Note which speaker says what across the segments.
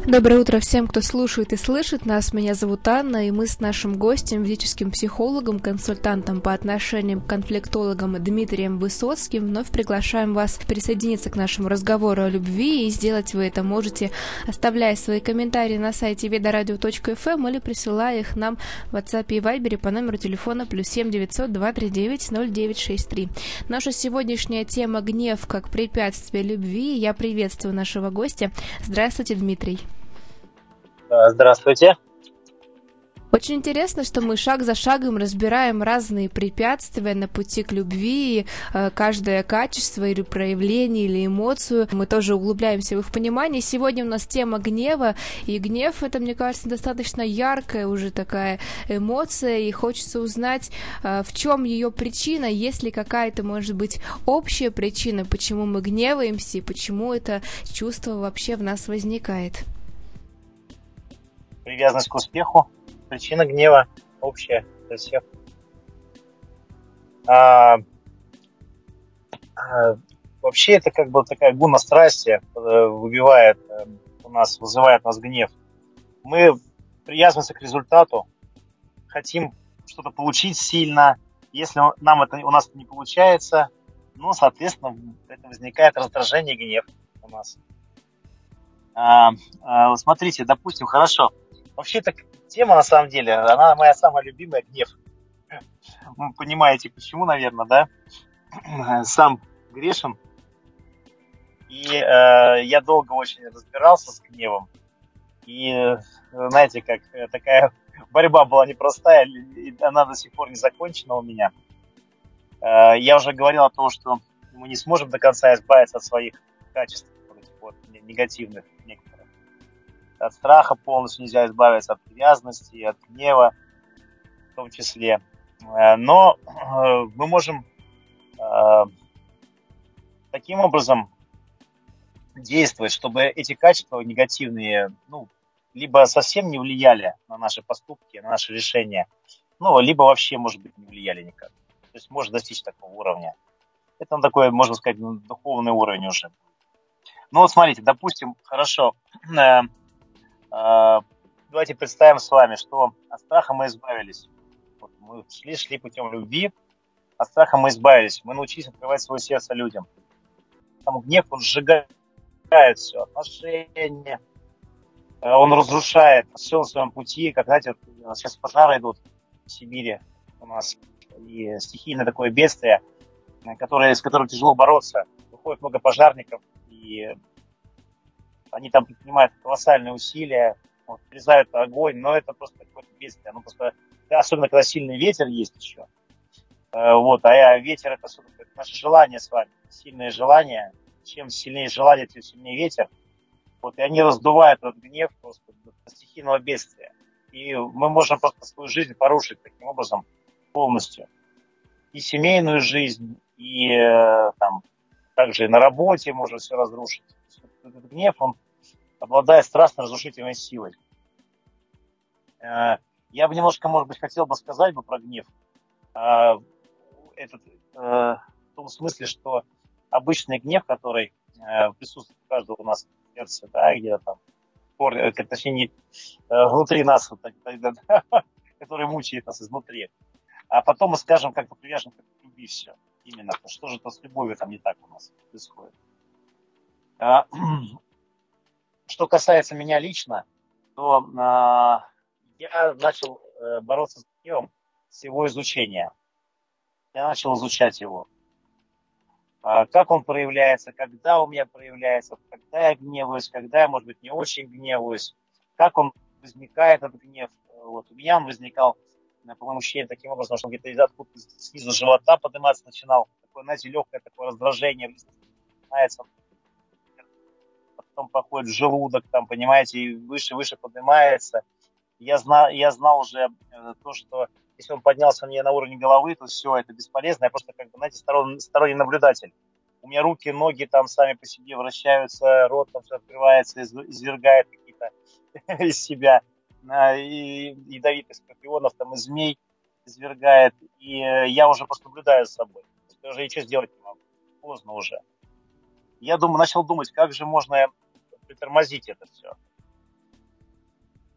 Speaker 1: Доброе утро всем, кто слушает и слышит нас. Меня зовут Анна, и мы с нашим гостем, ведическим психологом, консультантом по отношениям к конфликтологам Дмитрием Высоцким вновь приглашаем вас присоединиться к нашему разговору о любви, и сделать вы это можете, оставляя свои комментарии на сайте vedoradio.fm или присылая их нам в WhatsApp и Viber по номеру телефона +7 900 239 0963. Наша сегодняшняя тема — гнев как препятствие любви. Я приветствую нашего гостя. Здравствуйте, Дмитрий.
Speaker 2: Здравствуйте.
Speaker 1: Очень интересно, что мы шаг за шагом разбираем разные препятствия на пути к любви, каждое качество или проявление, или эмоцию. Мы тоже углубляемся в их понимание. Сегодня у нас тема гнева, и гнев — это, мне кажется, достаточно яркая уже такая эмоция, и хочется узнать, в чем ее причина, есть ли какая-то, может быть, общая причина, почему мы гневаемся, и почему это чувство вообще в нас возникает.
Speaker 2: Привязанность к успеху. Причина гнева общая для всех. Вообще это как бы такая гуна страсти вызывает у нас гнев. Мы привязываемся к результату, хотим что-то получить сильно. Если у нас это не получается, соответственно, это возникает раздражение и гнев у нас. Смотрите, допустим, хорошо. Вообще эта тема, на самом деле, она моя самая любимая, гнев. Вы понимаете, почему, наверное, да? Сам грешен. И я долго очень разбирался с гневом. И, знаете, как такая борьба была непростая, и она до сих пор не закончена у меня. Я уже говорил о том, что мы не сможем до конца избавиться от своих качеств, негативных некоторых. От страха полностью нельзя избавиться, от привязанности, от гнева в том числе. Но мы можем таким образом действовать, чтобы эти качества негативные, либо совсем не влияли на наши поступки, на наши решения, либо вообще, может быть, не влияли никак. То есть может достичь такого уровня. Это такой, можно сказать, духовный уровень уже. Смотрите, допустим, хорошо. Давайте представим с вами, что от страха мы избавились. Мы шли путем любви, от страха мы избавились. Мы научились открывать свое сердце людям. Там гнев, он сжигает все, отношения, он разрушает все на своем пути. Как, знаете, сейчас пожары идут в Сибири у нас, и стихийное такое бедствие, с которым тяжело бороться. Выходит много пожарников, и они там предпринимают колоссальные усилия, отрезают огонь, но это просто какое-то бедствие. Особенно когда сильный ветер есть еще. Ветер — это наше желание с вами, сильное желание. Чем сильнее желание, тем сильнее ветер. И они раздувают этот гнев просто до стихийного бедствия. И мы можем просто свою жизнь порушить таким образом полностью. И семейную жизнь, и также на работе можно все разрушить. Этот гнев, он обладает страшно разрушительной силой. Я бы немножко, может быть, хотел бы сказать про гнев. В том смысле, что обычный гнев, который присутствует у каждого у нас в сердце, где-то там, точнее, внутри нас, который мучает нас изнутри. А потом мы скажем, как-то привяжем к любви все. Именно, что же-то с любовью там не так у нас происходит. Что касается меня лично, то я начал бороться с гневом с его изучения. Я начал изучать его. Как он проявляется, когда у меня проявляется, когда я гневаюсь, когда я, может быть, не очень гневаюсь, как он возникает, этот гнев. У меня он возникал, по моему ощущению, таким образом, что он где-то откуда снизу живота подниматься начинал. Такое, знаете, легкое такое раздражение начинается. Потом проходит в желудок, понимаете, и выше поднимается. Я знал уже то, что если он поднялся мне на уровень головы, то все, это бесполезно. Я просто, сторонний наблюдатель. У меня руки, ноги там сами по себе вращаются, рот там все открывается, извергает какие-то из себя ядовитых скорпионов, и змей извергает. И я уже просто наблюдаю за собой. Я уже ничего сделать не могу. Поздно уже. Я начал думать, как же можно притормозить это все.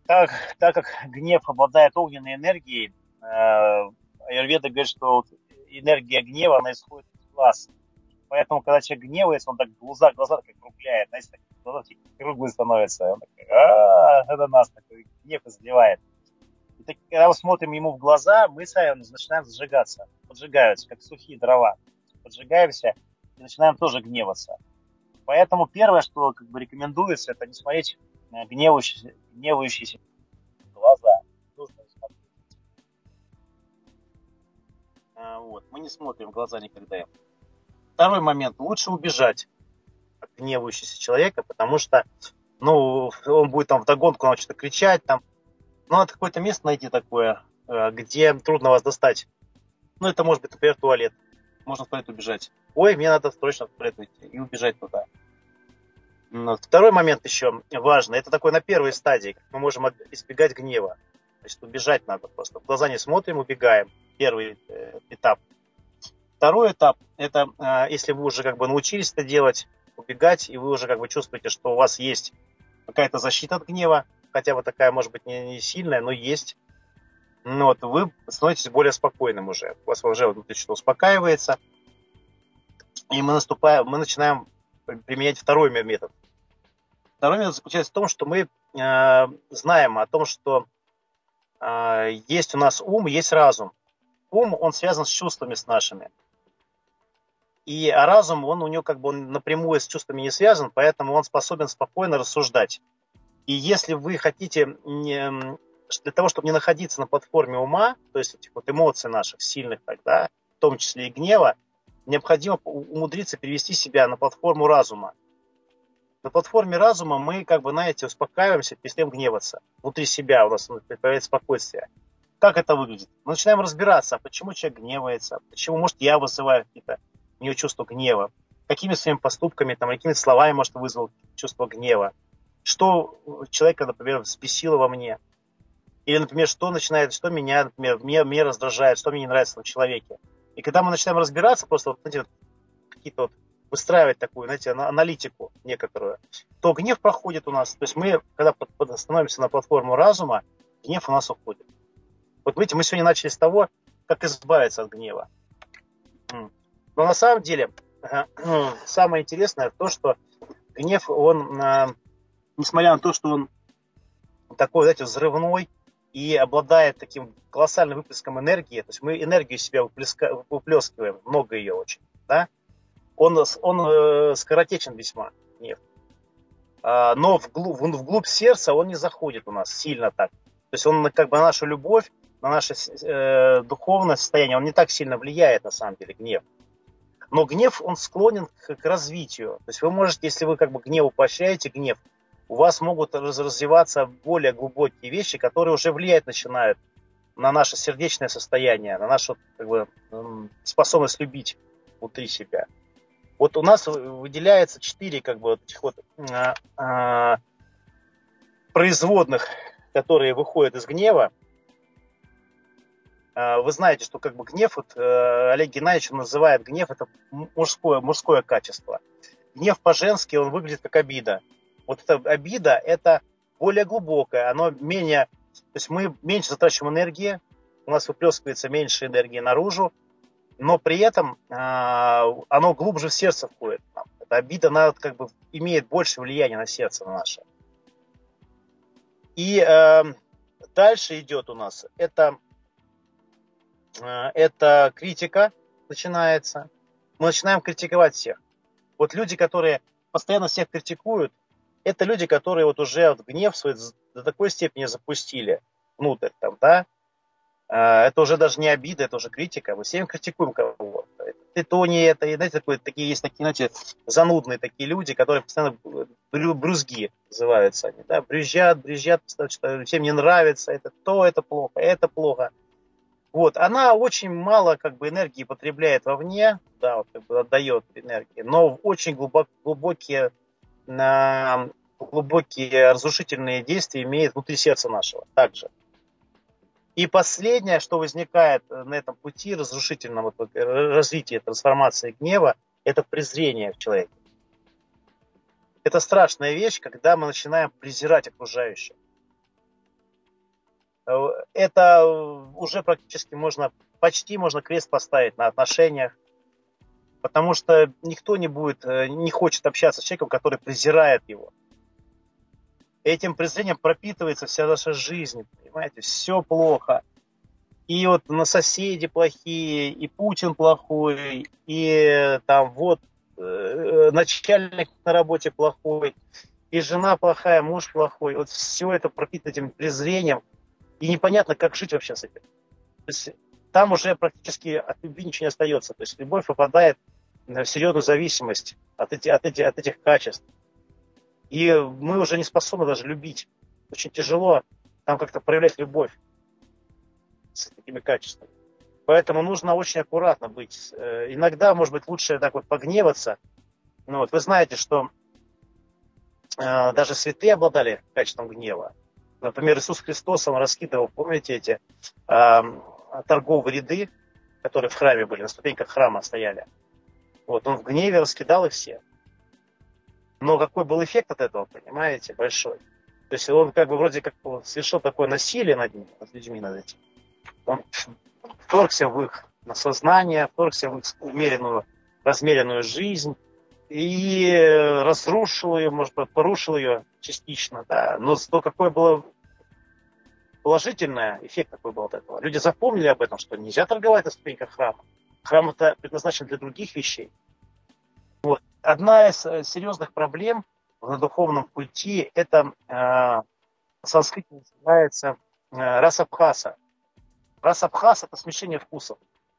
Speaker 2: так как гнев обладает огненной энергией, аюрведа говорит, что вот энергия гнева, она исходит из глаз. Поэтому, когда человек гневается, он так глаза так округляет, знаете, так глаза такие круглые становятся. Он такой, это нас такой гнев изливает. И так, когда мы смотрим ему в глаза, мы сами начинаем зажигаться, поджигаются, как сухие дрова. Поджигаемся и начинаем тоже гневаться. Поэтому первое, что как бы рекомендуется, это не смотреть на гневающиеся глаза. Нужно смотреть. Вот. Мы не смотрим в глаза никогда. Второй момент. Лучше убежать от гневающегося человека, потому что он будет там вдогонку, он что-то кричать там. Надо какое-то место найти такое, где трудно вас достать. Это может быть, например, туалет. Можно в туалет убежать. Ой, мне надо срочно в туалет уйти и убежать туда. Второй момент еще важный. Это такой на первой стадии, как мы можем избегать гнева. Значит, убежать надо просто. В глаза не смотрим, убегаем. Первый этап. Второй этап, это если вы уже как бы научились это делать, убегать, и вы уже как бы чувствуете, что у вас есть какая-то защита от гнева, хотя бы такая, может быть, не сильная, но есть. Вы становитесь более спокойным уже. У вас уже внутри что-то успокаивается. И мы начинаем применять второй метод. Второй метод заключается в том, что мы знаем о том, что есть у нас ум, есть разум. Ум, он связан с чувствами с нашими. А разум, он напрямую с чувствами не связан, поэтому он способен спокойно рассуждать. И если вы хотите, для того, чтобы не находиться на платформе ума, то есть этих эмоций наших сильных, тогда, в том числе и гнева, необходимо умудриться перевести себя на платформу разума. На платформе разума мы, успокаиваемся, перестаем гневаться. Внутри себя у нас появляется спокойствие. Как это выглядит? Мы начинаем разбираться, почему человек гневается, почему, может, я вызываю какие-то у него чувство гнева, какими своими поступками, какими словами, может, вызвал чувство гнева, что человека, например, взбесило во мне, или, например, что меня, например, мне раздражает, что мне не нравится в человеке. И когда мы начинаем разбираться, просто какие-то выстраивать такую, аналитику некоторую, то гнев проходит у нас. То есть мы, когда становимся на платформу разума, гнев у нас уходит. Вот видите, мы сегодня начали с того, как избавиться от гнева. Но на самом деле, самое интересное то, что гнев, он, несмотря на то, что он такой, взрывной и обладает таким колоссальным выплеском энергии, то есть мы энергию себя выплескиваем, много ее очень, да? Он скоротечен весьма, гнев. Но вглубь сердца он не заходит у нас сильно так. То есть он на нашу любовь, на наше духовное состояние, он не так сильно влияет, на самом деле, гнев. Но гнев, он склонен к развитию. То есть вы можете, если вы гневу поощряете гнев, у вас могут развиваться более глубокие вещи, которые уже влиять начинают на наше сердечное состояние, на нашу способность любить внутри себя. Вот у нас выделяется 4 производных, которые выходят из гнева. Вы знаете, что гнев, Олег Геннадьевич называет гнев, это мужское качество. Гнев по-женски, он выглядит как обида. Вот эта обида, это более глубокая, оно менее, то есть мы меньше затрачиваем энергии, у нас выплескивается меньше энергии наружу, но при этом оно глубже в сердце входит. Эта обида, она имеет больше влияния на сердце наше. И дальше идет у нас, это критика начинается. Мы начинаем критиковать всех. Вот люди, которые постоянно всех критикуют, это люди, которые уже гнев свой до такой степени запустили внутрь, да? Это уже даже не обида, это уже критика. Мы всем критикуем кого-то. Ты то не это. И, знаете, есть такие, занудные такие люди, которые постоянно брюзги называются они. Да? Брюзжат, всем не нравится. Это то, это плохо, это плохо. Вот. Она очень мало энергии потребляет вовне, да, отдает энергии, но очень глубокие разрушительные действия имеет внутри сердца нашего также. И последнее, что возникает на этом пути разрушительном развития, трансформации гнева, это презрение в человеке. Это страшная вещь, когда мы начинаем презирать окружающих. это уже практически почти можно крест поставить на отношениях, потому что никто не хочет общаться с человеком, который презирает его. Этим презрением пропитывается вся наша жизнь, понимаете, все плохо. И вот на соседи плохие, и Путин плохой, и там вот начальник на работе плохой, и жена плохая, муж плохой. Вот все это пропитано этим презрением, и непонятно, как жить вообще с этим. То есть там уже практически от любви ничего не остается. То есть любовь попадает в серьезную зависимость от этих качеств. И мы уже не способны даже любить. Очень тяжело там как-то проявлять любовь с такими качествами. Поэтому нужно очень аккуратно быть. Иногда, может быть, лучше так вот погневаться. Ну, вот вы знаете, что даже святые обладали качеством гнева. Например, Иисус Христос, он раскидывал, помните, эти торговые ряды, которые в храме были, на ступеньках храма стояли. Вот, он в гневе раскидал их все. Но какой был эффект от этого, понимаете, большой. То есть он как бы вроде как совершил такое насилие над ними, над людьми, над этим. Он вторгся в их сознание, вторгся в их умеренную, размеренную жизнь и разрушил ее, может быть, порушил ее частично, да. Но какой был положительный эффект такой был от этого. Люди запомнили об этом, что нельзя торговать на ступеньках храма. Храм это предназначен для других вещей. Вот. Одна из серьезных проблем в духовном культе это в санскрите называется расабхаса. Расабхаса это смешение вкусов.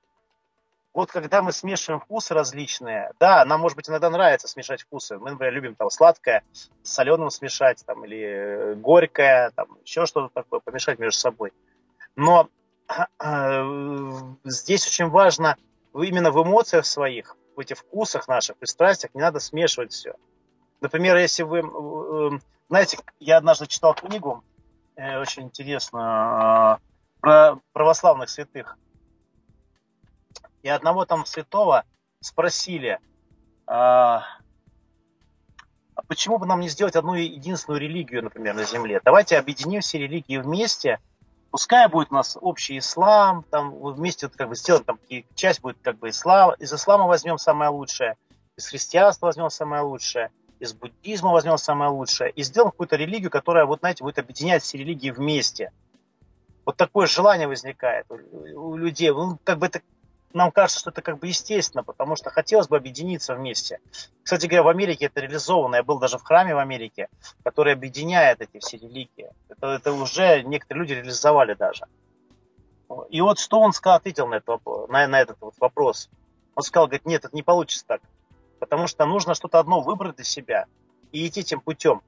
Speaker 2: Вот когда мы смешиваем вкусы различные, да, нам, может быть, иногда нравится смешать вкусы. Мы, например, любим там сладкое с соленым смешать, там, или горькое, там, еще что-то такое, помешать между собой. Но здесь очень важно именно в эмоциях своих, в этих вкусах наших, пристрастиях не надо смешивать все. Например, если вы, знаете, я однажды читал книгу, очень интересную, про православных святых. И одного там святого спросили, а почему бы нам не сделать одну единственную религию, например, на земле? Давайте объединим все религии вместе. Пускай будет у нас общий ислам, там вместе вот, как бы сделаем, там часть будет как бы ислам, из ислама возьмем самое лучшее, из христианства возьмем самое лучшее, из буддизма возьмем самое лучшее и сделаем какую-то религию, которая, вот знаете, будет объединять все религии вместе. Вот такое желание возникает у людей. Ну, как бы это, нам кажется, что это как бы естественно, потому что хотелось бы объединиться вместе. Кстати говоря, в Америке это реализовано. Я был даже в храме в Америке, который объединяет эти все религии. Это уже некоторые люди реализовали даже. И вот что он ответил на этот вот вопрос. Он сказал, говорит, нет, это не получится так. Потому что нужно что-то одно выбрать для себя и идти этим путем.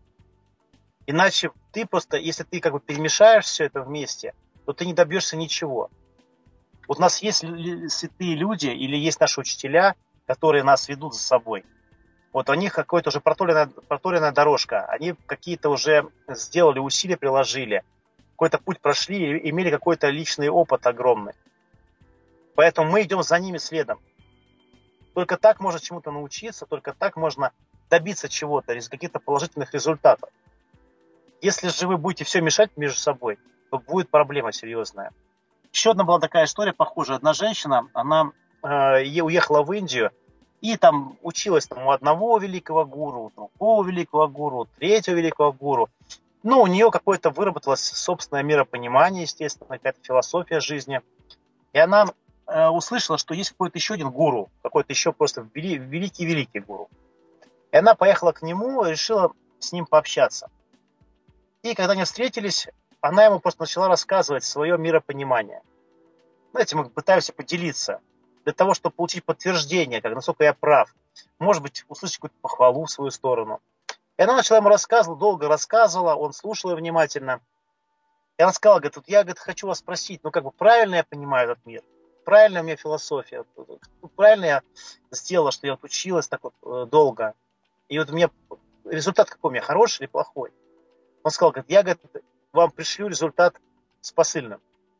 Speaker 2: Иначе ты просто, если ты как бы перемешаешь все это вместе, то ты не добьешься ничего. Вот у нас есть святые люди или есть наши учителя, которые нас ведут за собой. Вот у них какая-то уже проторенная дорожка. Они какие-то уже сделали усилия, приложили. Какой-то путь прошли, имели какой-то личный опыт огромный. Поэтому мы идем за ними следом. Только так можно чему-то научиться, только так можно добиться чего-то, каких-то положительных результатов. Если же вы будете все мешать между собой, то будет проблема серьезная. Еще одна была такая история похожая. Одна женщина, она уехала в Индию и там училась там, у одного великого гуру, у другого великого гуру, у третьего великого гуру. Ну, у нее какое-то выработалось собственное миропонимание, естественно, какая-то философия жизни. И она услышала, что есть какой-то еще один гуру, какой-то еще просто великий-великий гуру. И она поехала к нему и решила с ним пообщаться. И когда они встретились, она ему просто начала рассказывать свое миропонимание. Знаете, мы пытаемся поделиться для того, чтобы получить подтверждение, как насколько я прав. Может быть, услышать какую-то похвалу в свою сторону. И она начала ему рассказывать, долго рассказывала, он слушал ее внимательно. И она сказала, говорит, вот я хочу вас спросить, ну как бы правильно я понимаю этот мир? Правильная у меня философия? Правильно я сделала, что я вот училась так вот долго? И вот у меня результат какой у меня, хороший или плохой? Он сказал, говорит, я вам пришлю результат с посыльным.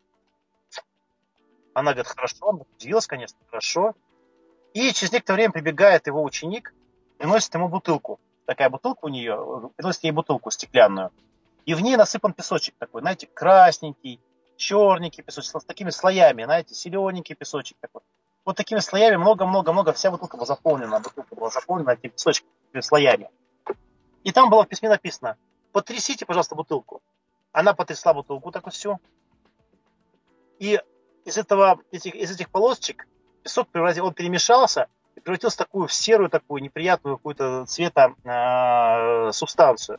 Speaker 2: Она говорит, хорошо, он удивилась, конечно, хорошо. И через некоторое время прибегает его ученик и носит ему бутылку. Такая бутылка у нее, приносит ей бутылку стеклянную. и в ней насыпан песочек такой, знаете, красненький, черненький песочек, с такими слоями, знаете, зелененький песочек такой. Вот такими слоями много-много-много, вся бутылка была заполнена этими песочками, слоями. И там было в письме написано: потрясите, пожалуйста, бутылку. Она потрясла бутылку такую всю. И из этих полосочек песок он перемешался и превратился в серую, такую неприятную какую-то цвета субстанцию.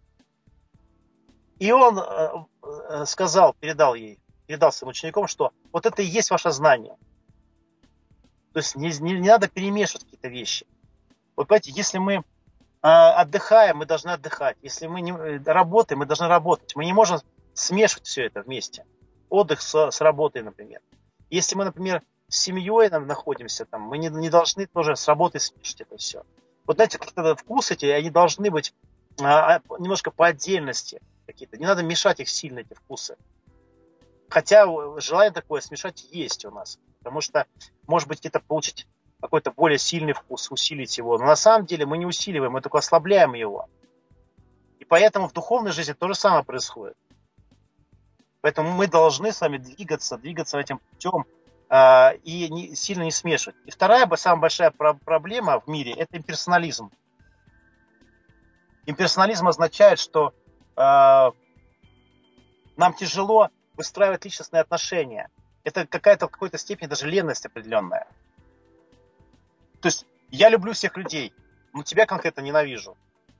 Speaker 2: И он передал своим ученикам, что вот это и есть ваше знание. То есть не надо перемешивать какие-то вещи. Вот понимаете, если мы отдыхаем, мы должны отдыхать. Если мы работаем, мы должны работать. Мы не можем смешивать все это вместе. Отдых с работой, например. Если мы, например, с семьей находимся, мы не должны тоже с работой смешивать это все. Вот знаете, вкусы эти, они должны быть немножко по отдельности какие-то. Не надо мешать их сильно, эти вкусы. Хотя желание такое смешать есть у нас. Потому что, может быть, где-то получить какой-то более сильный вкус, усилить его. Но на самом деле мы не усиливаем, мы только ослабляем его. И поэтому в духовной жизни то же самое происходит. Поэтому мы должны с вами двигаться этим путем и сильно не смешивать. И вторая, самая большая проблема в мире – это имперсонализм. Имперсонализм означает, что нам тяжело выстраивать личностные отношения. Это в какой-то степени даже ленность определенная. То есть я люблю всех людей, но тебя конкретно ненавижу.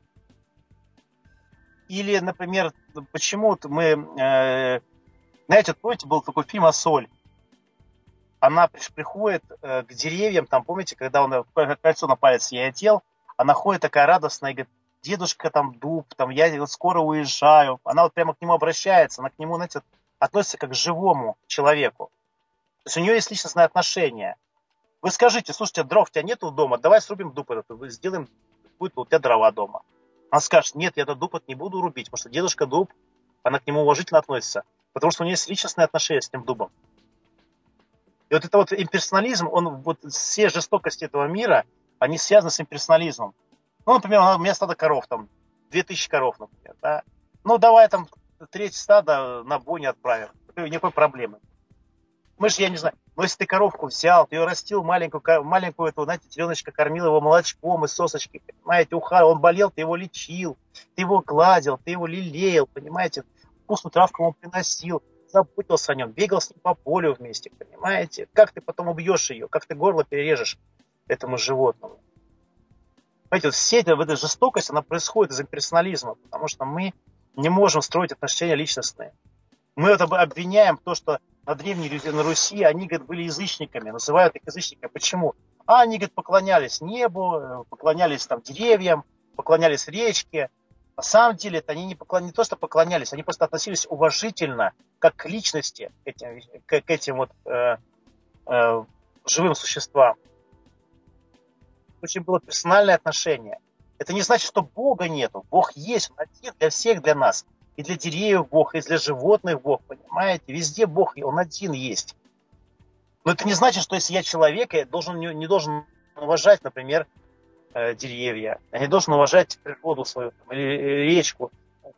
Speaker 2: Или, например, почему-то знаете, помните, был такой фильм «Ассоль». Она приходит к деревьям, там, помните, когда он кольцо на палец ей одел, она ходит такая радостная и говорит: дедушка, дуб, я скоро уезжаю. Она прямо к нему обращается, она к нему, знаете, относится как к живому человеку. То есть у нее есть личностное отношение. Вы скажите: слушайте, дров у тебя нету дома, давай срубим дуб этот, сделаем, будет у тебя дрова дома. Она скажет: нет, я этот дуб не буду рубить, потому что дедушка дуб, она к нему уважительно относится, потому что у нее есть личностное отношение с этим дубом. И вот это имперсонализм, все жестокости этого мира, они связаны с имперсонализмом. Например, у меня стадо коров, 2000 коров, например, да. Давай треть стада на бойню отправим, никакой проблемы. Я не знаю, если ты коровку взял, ты ее растил, маленькую эту, знаете, теленочка, кормил его молочком из сосочки, понимаете, он болел, ты его лечил, ты его гладил, ты его лелеял, понимаете, вкусную травку ему приносил, заботился о нем, бегал с ним по полю вместе, понимаете, как ты потом убьешь ее, как ты горло перережешь этому животному. Понимаете, все эта жестокость, она происходит из имперсонализма, потому что мы не можем строить отношения личностные. Мы обвиняем то, что на древней Руси они, были язычниками, называют их язычниками. Почему? Они, поклонялись небу, поклонялись деревьям, поклонялись речке. На самом деле это они не то, что поклонялись, они просто относились уважительно, как к личности, к этим живым существам. Очень было персональное отношение. Это не значит, что Бога нету. Бог есть, Он один для всех, для нас. И для деревьев Бог, и для животных Бог, понимаете? Везде Бог, Он один есть. Но это не значит, что если я человек, я не должен уважать, например, деревья. Я не должен уважать природу свою, или речку.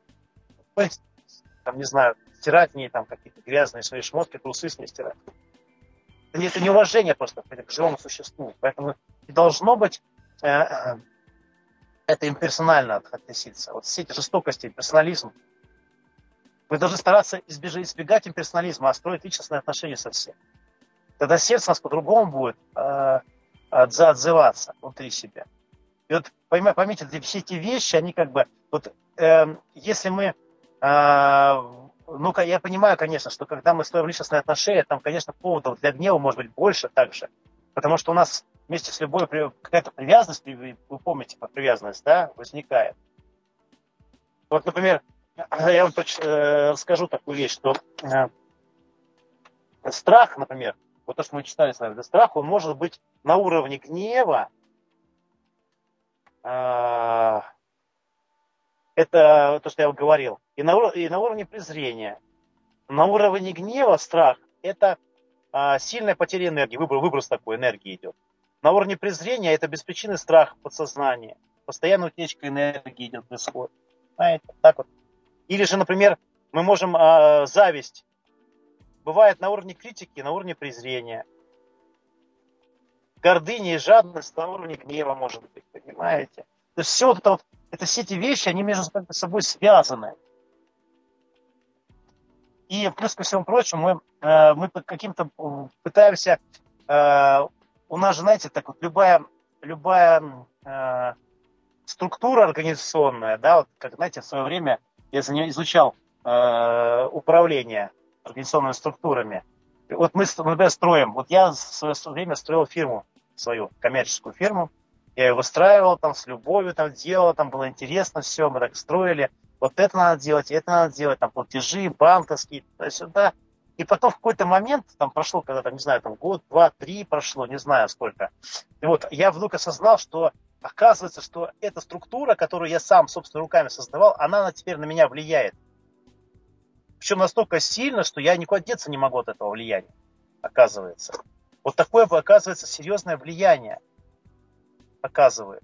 Speaker 2: Не знаю, стирать в ней какие-то грязные свои шмотки, трусы с ней стирать. Это неуважение просто к живому существу. Поэтому не должно быть это имперсонально относиться. Все эти жестокости, имперсонализм. Вы должны стараться избегать имперсонализма, а строить личностные отношения со всем. Тогда сердце у нас по-другому будет отзываться внутри себя. И поймите, все эти вещи, они если мы... я понимаю, конечно, что когда мы строим личностные отношения, там, конечно, поводов для гнева может быть больше также. Потому что у нас вместе с любой какая-то привязанность, вы помните, привязанность, да, возникает. Например, я вам расскажу такую вещь, что страх, например, то, что мы читали с вами, страх, он может быть на уровне гнева. Это то, что я говорил. И на уровне презрения. На уровне гнева страх – это сильная потеря энергии, выброс такой энергии идет. На уровне презрения это беспричинный страх подсознания. Постоянная утечка энергии происходит. Знаете, так вот. Или же, например, мы можем зависть. Бывает на уровне критики, на уровне презрения. Гордыня и жадность на уровне гнева может быть, понимаете? То есть все все эти вещи, они между собой связаны. И плюс ко всему прочему, мы каким-то пытаемся... у нас же, знаете, так вот любая структура организационная, да, вот как, знаете, в свое время я изучал управление организационными структурами. Вот мы строим, вот я в свое время строил фирму свою, коммерческую фирму, я ее выстраивал там с любовью, там делал, там было интересно все, мы так строили, вот это надо делать, там платежи банковские, туда-сюда. И потом в какой-то момент, там прошло, когда там, не знаю, там год, два, три прошло, не знаю сколько. И вот я вдруг осознал, что оказывается, что эта структура, которую я сам собственными руками создавал, она теперь на меня влияет. Причем настолько сильно, что я никуда деться не могу от этого влияния, оказывается. Вот такое, оказывается, серьезное влияние оказывает.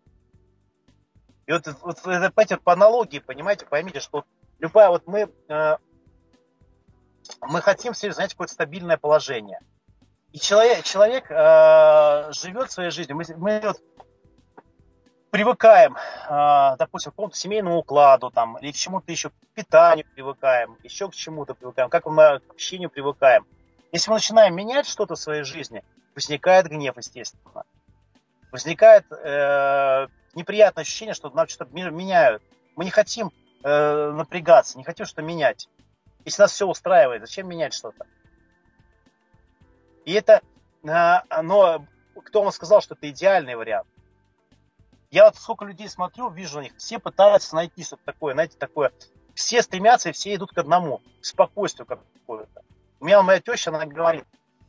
Speaker 2: И вот это, понимаете, по аналогии, понимаете, поймите, что любая, вот мы хотим все, знаете, какое-то стабильное положение. И человек живет своей жизнью. Мы вот привыкаем, допустим, к какому-то семейному укладу, там, или к чему-то еще, к питанию привыкаем, еще к чему-то привыкаем, как мы к общению привыкаем. Если мы начинаем менять что-то в своей жизни, возникает гнев, естественно. Возникает неприятное ощущение, что нам что-то меняют. Мы не хотим напрягаться, не хотим что-то менять. Если нас все устраивает, зачем менять что-то? И это, но кто вам сказал, что это идеальный вариант? Я вот сколько людей смотрю, вижу на них, все пытаются найти что-то такое, знаете, такое. Все стремятся и все идут к одному, к спокойствию какому-то. У меня моя теща, она говорит,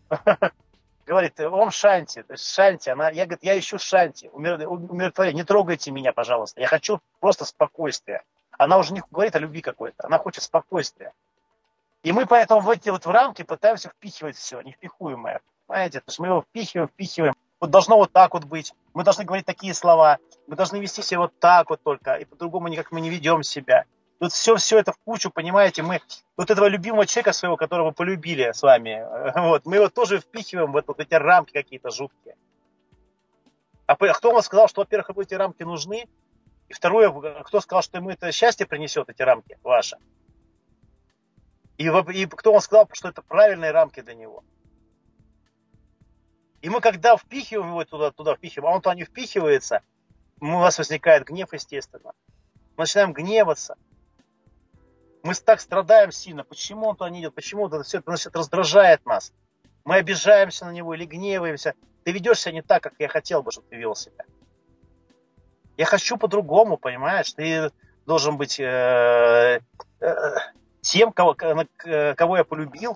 Speaker 2: Ом Шанти, то есть Шанти, я говорю, я ищу Шанти, умиротворение, не трогайте меня, пожалуйста, я хочу просто спокойствия. Она уже не говорит о любви какой-то, она хочет спокойствия. И мы поэтому в эти вот в рамки пытаемся впихивать все, невпихуемое, понимаете, то есть мы его впихиваем. Вот должно вот так вот быть, мы должны говорить такие слова, мы должны вести себя вот так вот только, и по-другому никак мы не ведем себя. Тут все это в кучу, понимаете, мы вот этого любимого человека своего, которого полюбили с вами, вот, мы его тоже впихиваем в эти рамки какие-то жуткие. А кто вам сказал, что, во-первых, эти рамки нужны, и второе, кто сказал, что ему это счастье принесет, эти рамки ваши? И кто вам сказал, что это правильные рамки для него? И мы когда впихиваем его туда впихиваем, а он туда не впихивается, у нас возникает гнев, естественно. Мы начинаем гневаться. Мы так страдаем сильно. Почему он туда не идет? Почему все это раздражает нас? Мы обижаемся на него или гневаемся. Ты ведешь себя не так, как я хотел бы, чтобы ты вел себя. Я хочу по-другому, понимаешь? Ты должен быть тем, кого я полюбил.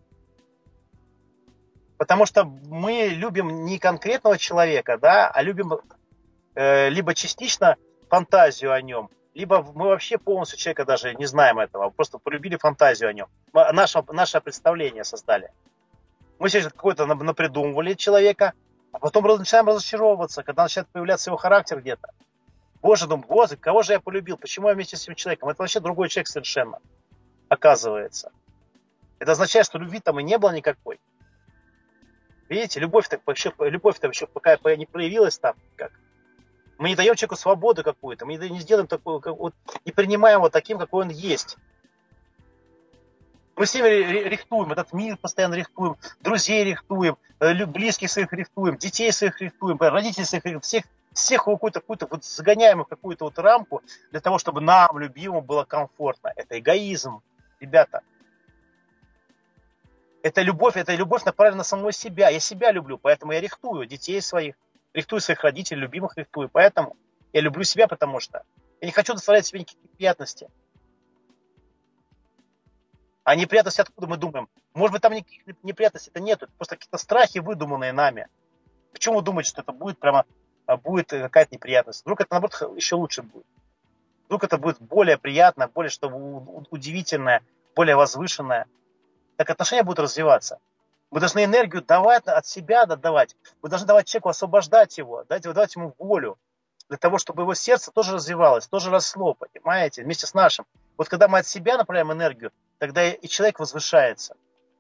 Speaker 2: Потому что мы любим не конкретного человека, да, а любим либо частично фантазию о нем, либо мы вообще полностью человека даже не знаем этого, просто полюбили фантазию о нем. Наше представление создали. Мы сейчас какой-то напридумывали человека, а потом начинаем разочаровываться, когда начинает появляться его характер где-то. Боже, думаю, Боже, кого же я полюбил? Почему я вместе с этим человеком? Это вообще другой человек совершенно, оказывается. Это означает, что любви там и не было никакой. Видите, любовь-то еще пока не проявилась там, как. Мы не даем человеку свободу какую-то, мы не сделаем такую, не принимаем его таким, какой он есть. Мы с ними рихтуем, этот мир постоянно рихтуем, друзей рихтуем, близких своих рихтуем, детей своих рихтуем, родителей своих рихтуем, всех какую-то вот загоняем в какую-то вот рамку для того, чтобы нам, любимому, было комфортно. Это эгоизм, ребята. Это любовь направлена на самого себя. Я себя люблю, поэтому я рихтую детей своих, рихтую своих родителей, любимых рихтую. Поэтому я люблю себя, потому что я не хочу доставлять себе никакие неприятности. А неприятности откуда мы думаем? Может быть, там никаких неприятностей-то нету. Это просто какие-то страхи, выдуманные нами. Почему вы думаете, что это будет какая-то неприятность? Вдруг это, наоборот, еще лучше будет. Вдруг это будет более приятно, более удивительное, более возвышенное. Так отношения будут развиваться. Мы должны энергию давать от себя отдавать. Мы должны давать человеку, освобождать его, давать ему волю. для того, чтобы его сердце тоже развивалось, тоже росло, понимаете, вместе с нашим. Вот когда мы от себя направляем энергию, тогда и человек возвышается.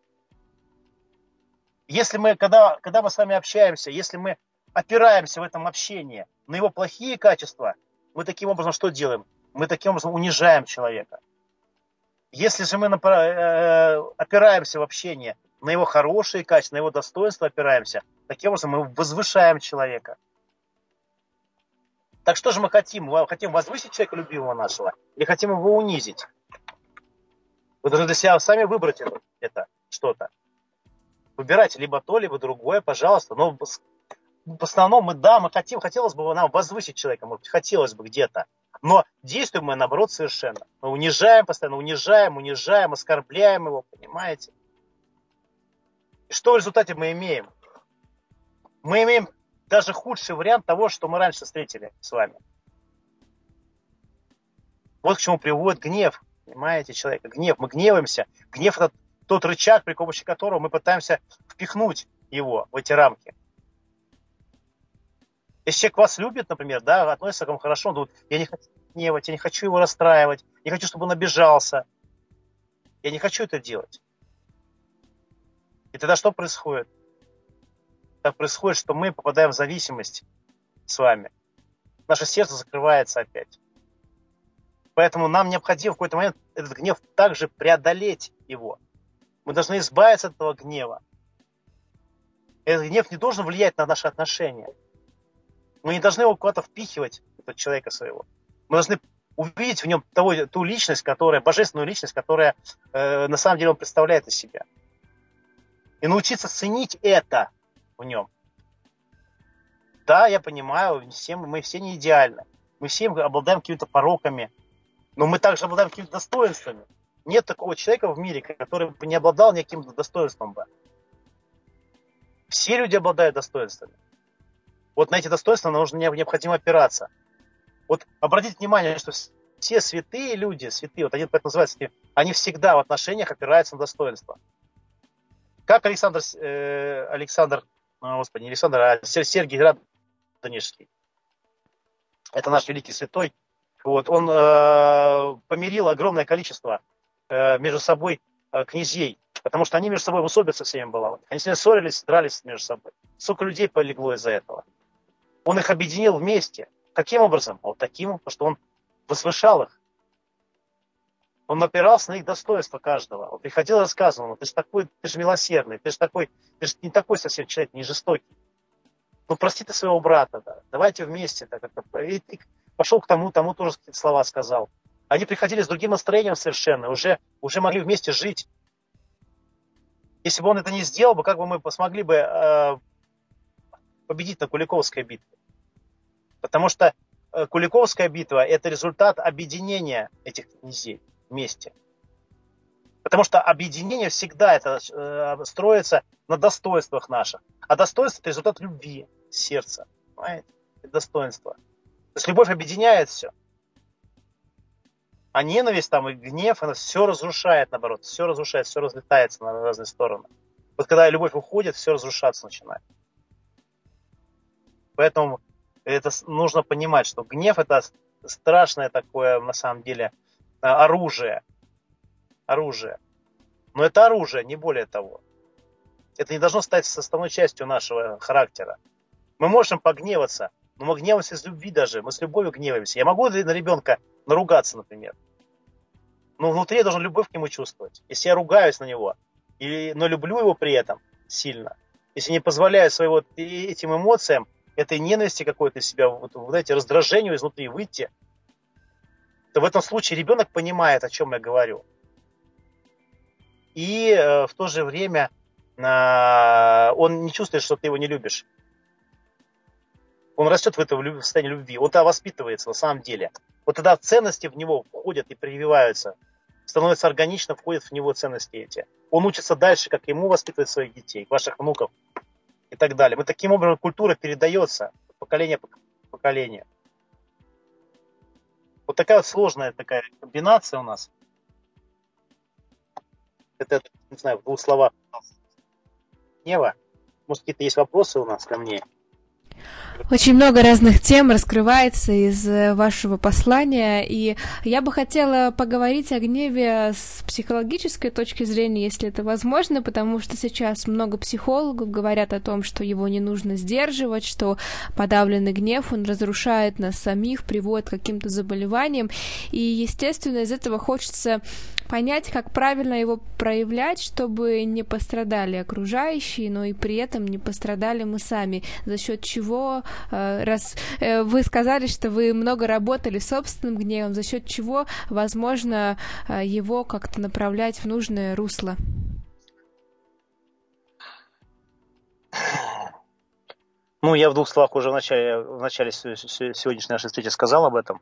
Speaker 2: Если мы, когда мы с вами общаемся, если мы опираемся в этом общении на его плохие качества, мы таким образом что делаем? Мы таким образом унижаем человека. Если же мы опираемся в общении на его хорошие качества, на его достоинства опираемся, таким образом мы возвышаем человека. Так что же мы хотим? Мы хотим возвысить человека любимого нашего или хотим его унизить? Вы должны для себя сами выбрать это что-то. Выбирайте либо то, либо другое, пожалуйста. Но в основном мы хотелось бы нам возвысить человека, может быть, хотелось бы где-то. Но действуем мы, наоборот, совершенно. Мы унижаем, постоянно унижаем, оскорбляем его, понимаете? И что в результате мы имеем? Мы имеем даже худший вариант того, что мы раньше встретили с вами. Вот к чему приводит гнев, понимаете, человека. Гнев, мы гневаемся. Гнев – это тот рычаг, при помощи которого мы пытаемся впихнуть его в эти рамки. Если человек вас любит, например, да, относится к вам хорошо, он думает, я не хочу гневать, я не хочу его расстраивать, не хочу, чтобы он обижался. Я не хочу это делать. И тогда что происходит? Тогда происходит, что мы попадаем в зависимость с вами. Наше сердце закрывается опять. Поэтому нам необходимо в какой-то момент этот гнев также преодолеть его. Мы должны избавиться от этого гнева. Этот гнев не должен влиять на наши отношения. Мы не должны его куда-то впихивать, этого человека своего. Мы должны увидеть в нем ту личность, божественную личность, которая на самом деле он представляет из себя. И научиться ценить это в нем. Да, я понимаю, мы все не идеальны. Мы все обладаем какими-то пороками, но мы также обладаем какими-то достоинствами. Нет такого человека в мире, который бы не обладал никаким достоинством бы. Все люди обладают достоинствами. Вот на эти достоинства необходимо опираться. Вот обратите внимание, что все святые люди, вот они так называются, они всегда в отношениях опираются на достоинства. Как Сергий Радонежский, это наш великий святой, вот, он помирил огромное количество между собой князей, потому что они между собой в усобице со всеми были. Они с ними ссорились, дрались между собой. Сколько людей полегло из-за этого. Он их объединил вместе. Каким образом? Вот таким, что он возвышал их. Он опирался на их достоинство каждого. Он приходил и рассказывал, ты же милосердный, ты же не такой совсем человек, не жестокий. Ну прости ты своего брата, да. Давайте вместе. И пошел к тому тоже какие-то слова сказал. Они приходили с другим настроением совершенно, уже могли вместе жить. Если бы он это не сделал, как бы мы смогли бы победить на Куликовской битве. Потому что Куликовская битва – это результат объединения этих князей вместе. Потому что объединение всегда строится на достоинствах наших. А достоинство – это результат любви сердца. Понимаете? Это достоинство. То есть любовь объединяет все. А ненависть и гнев, она все разрушает, наоборот. Все разрушает, все разлетается на разные стороны. Вот когда любовь уходит, все разрушаться начинает. Поэтому это нужно понимать, что гнев – это страшное такое, на самом деле, оружие. Но это оружие, не более того. Это не должно стать составной частью нашего характера. Мы можем погневаться, но мы гневаемся из любви даже. Мы с любовью гневаемся. Я могу на ребенка наругаться, например. Но внутри я должен любовь к нему чувствовать. Если я ругаюсь на него, но люблю его при этом сильно, если не позволяю этим эмоциям, этой ненависти какой-то из себя, раздражению изнутри выйти, то в этом случае ребенок понимает, о чем я говорю. И в то же время он не чувствует, что ты его не любишь. Он растет в состоянии любви. Он тогда воспитывается на самом деле. Вот тогда ценности в него входят и прививаются. Становится органично, входят в него ценности эти. Он учится дальше, как ему воспитывать своих детей, ваших внуков и так далее. Таким образом культура передается поколение по поколению. Вот такая сложная комбинация у нас. Это, не знаю, в двух словах. Гнева. Может, какие-то есть вопросы у нас ко мне?
Speaker 1: Очень много разных тем раскрывается из вашего послания, и я бы хотела поговорить о гневе с психологической точки зрения, если это возможно, потому что сейчас много психологов говорят о том, что его не нужно сдерживать, что подавленный гнев, он разрушает нас самих, приводит к каким-то заболеваниям, и, естественно, из этого хочется понять, как правильно его проявлять, чтобы не пострадали окружающие, но и при этом не пострадали мы сами, за счет чего, раз вы сказали, что вы много работали с собственным гневом, за счет чего возможно его как-то направлять в нужное русло?
Speaker 2: Ну, я в двух словах уже в начале сегодняшней нашей встречи сказал об этом.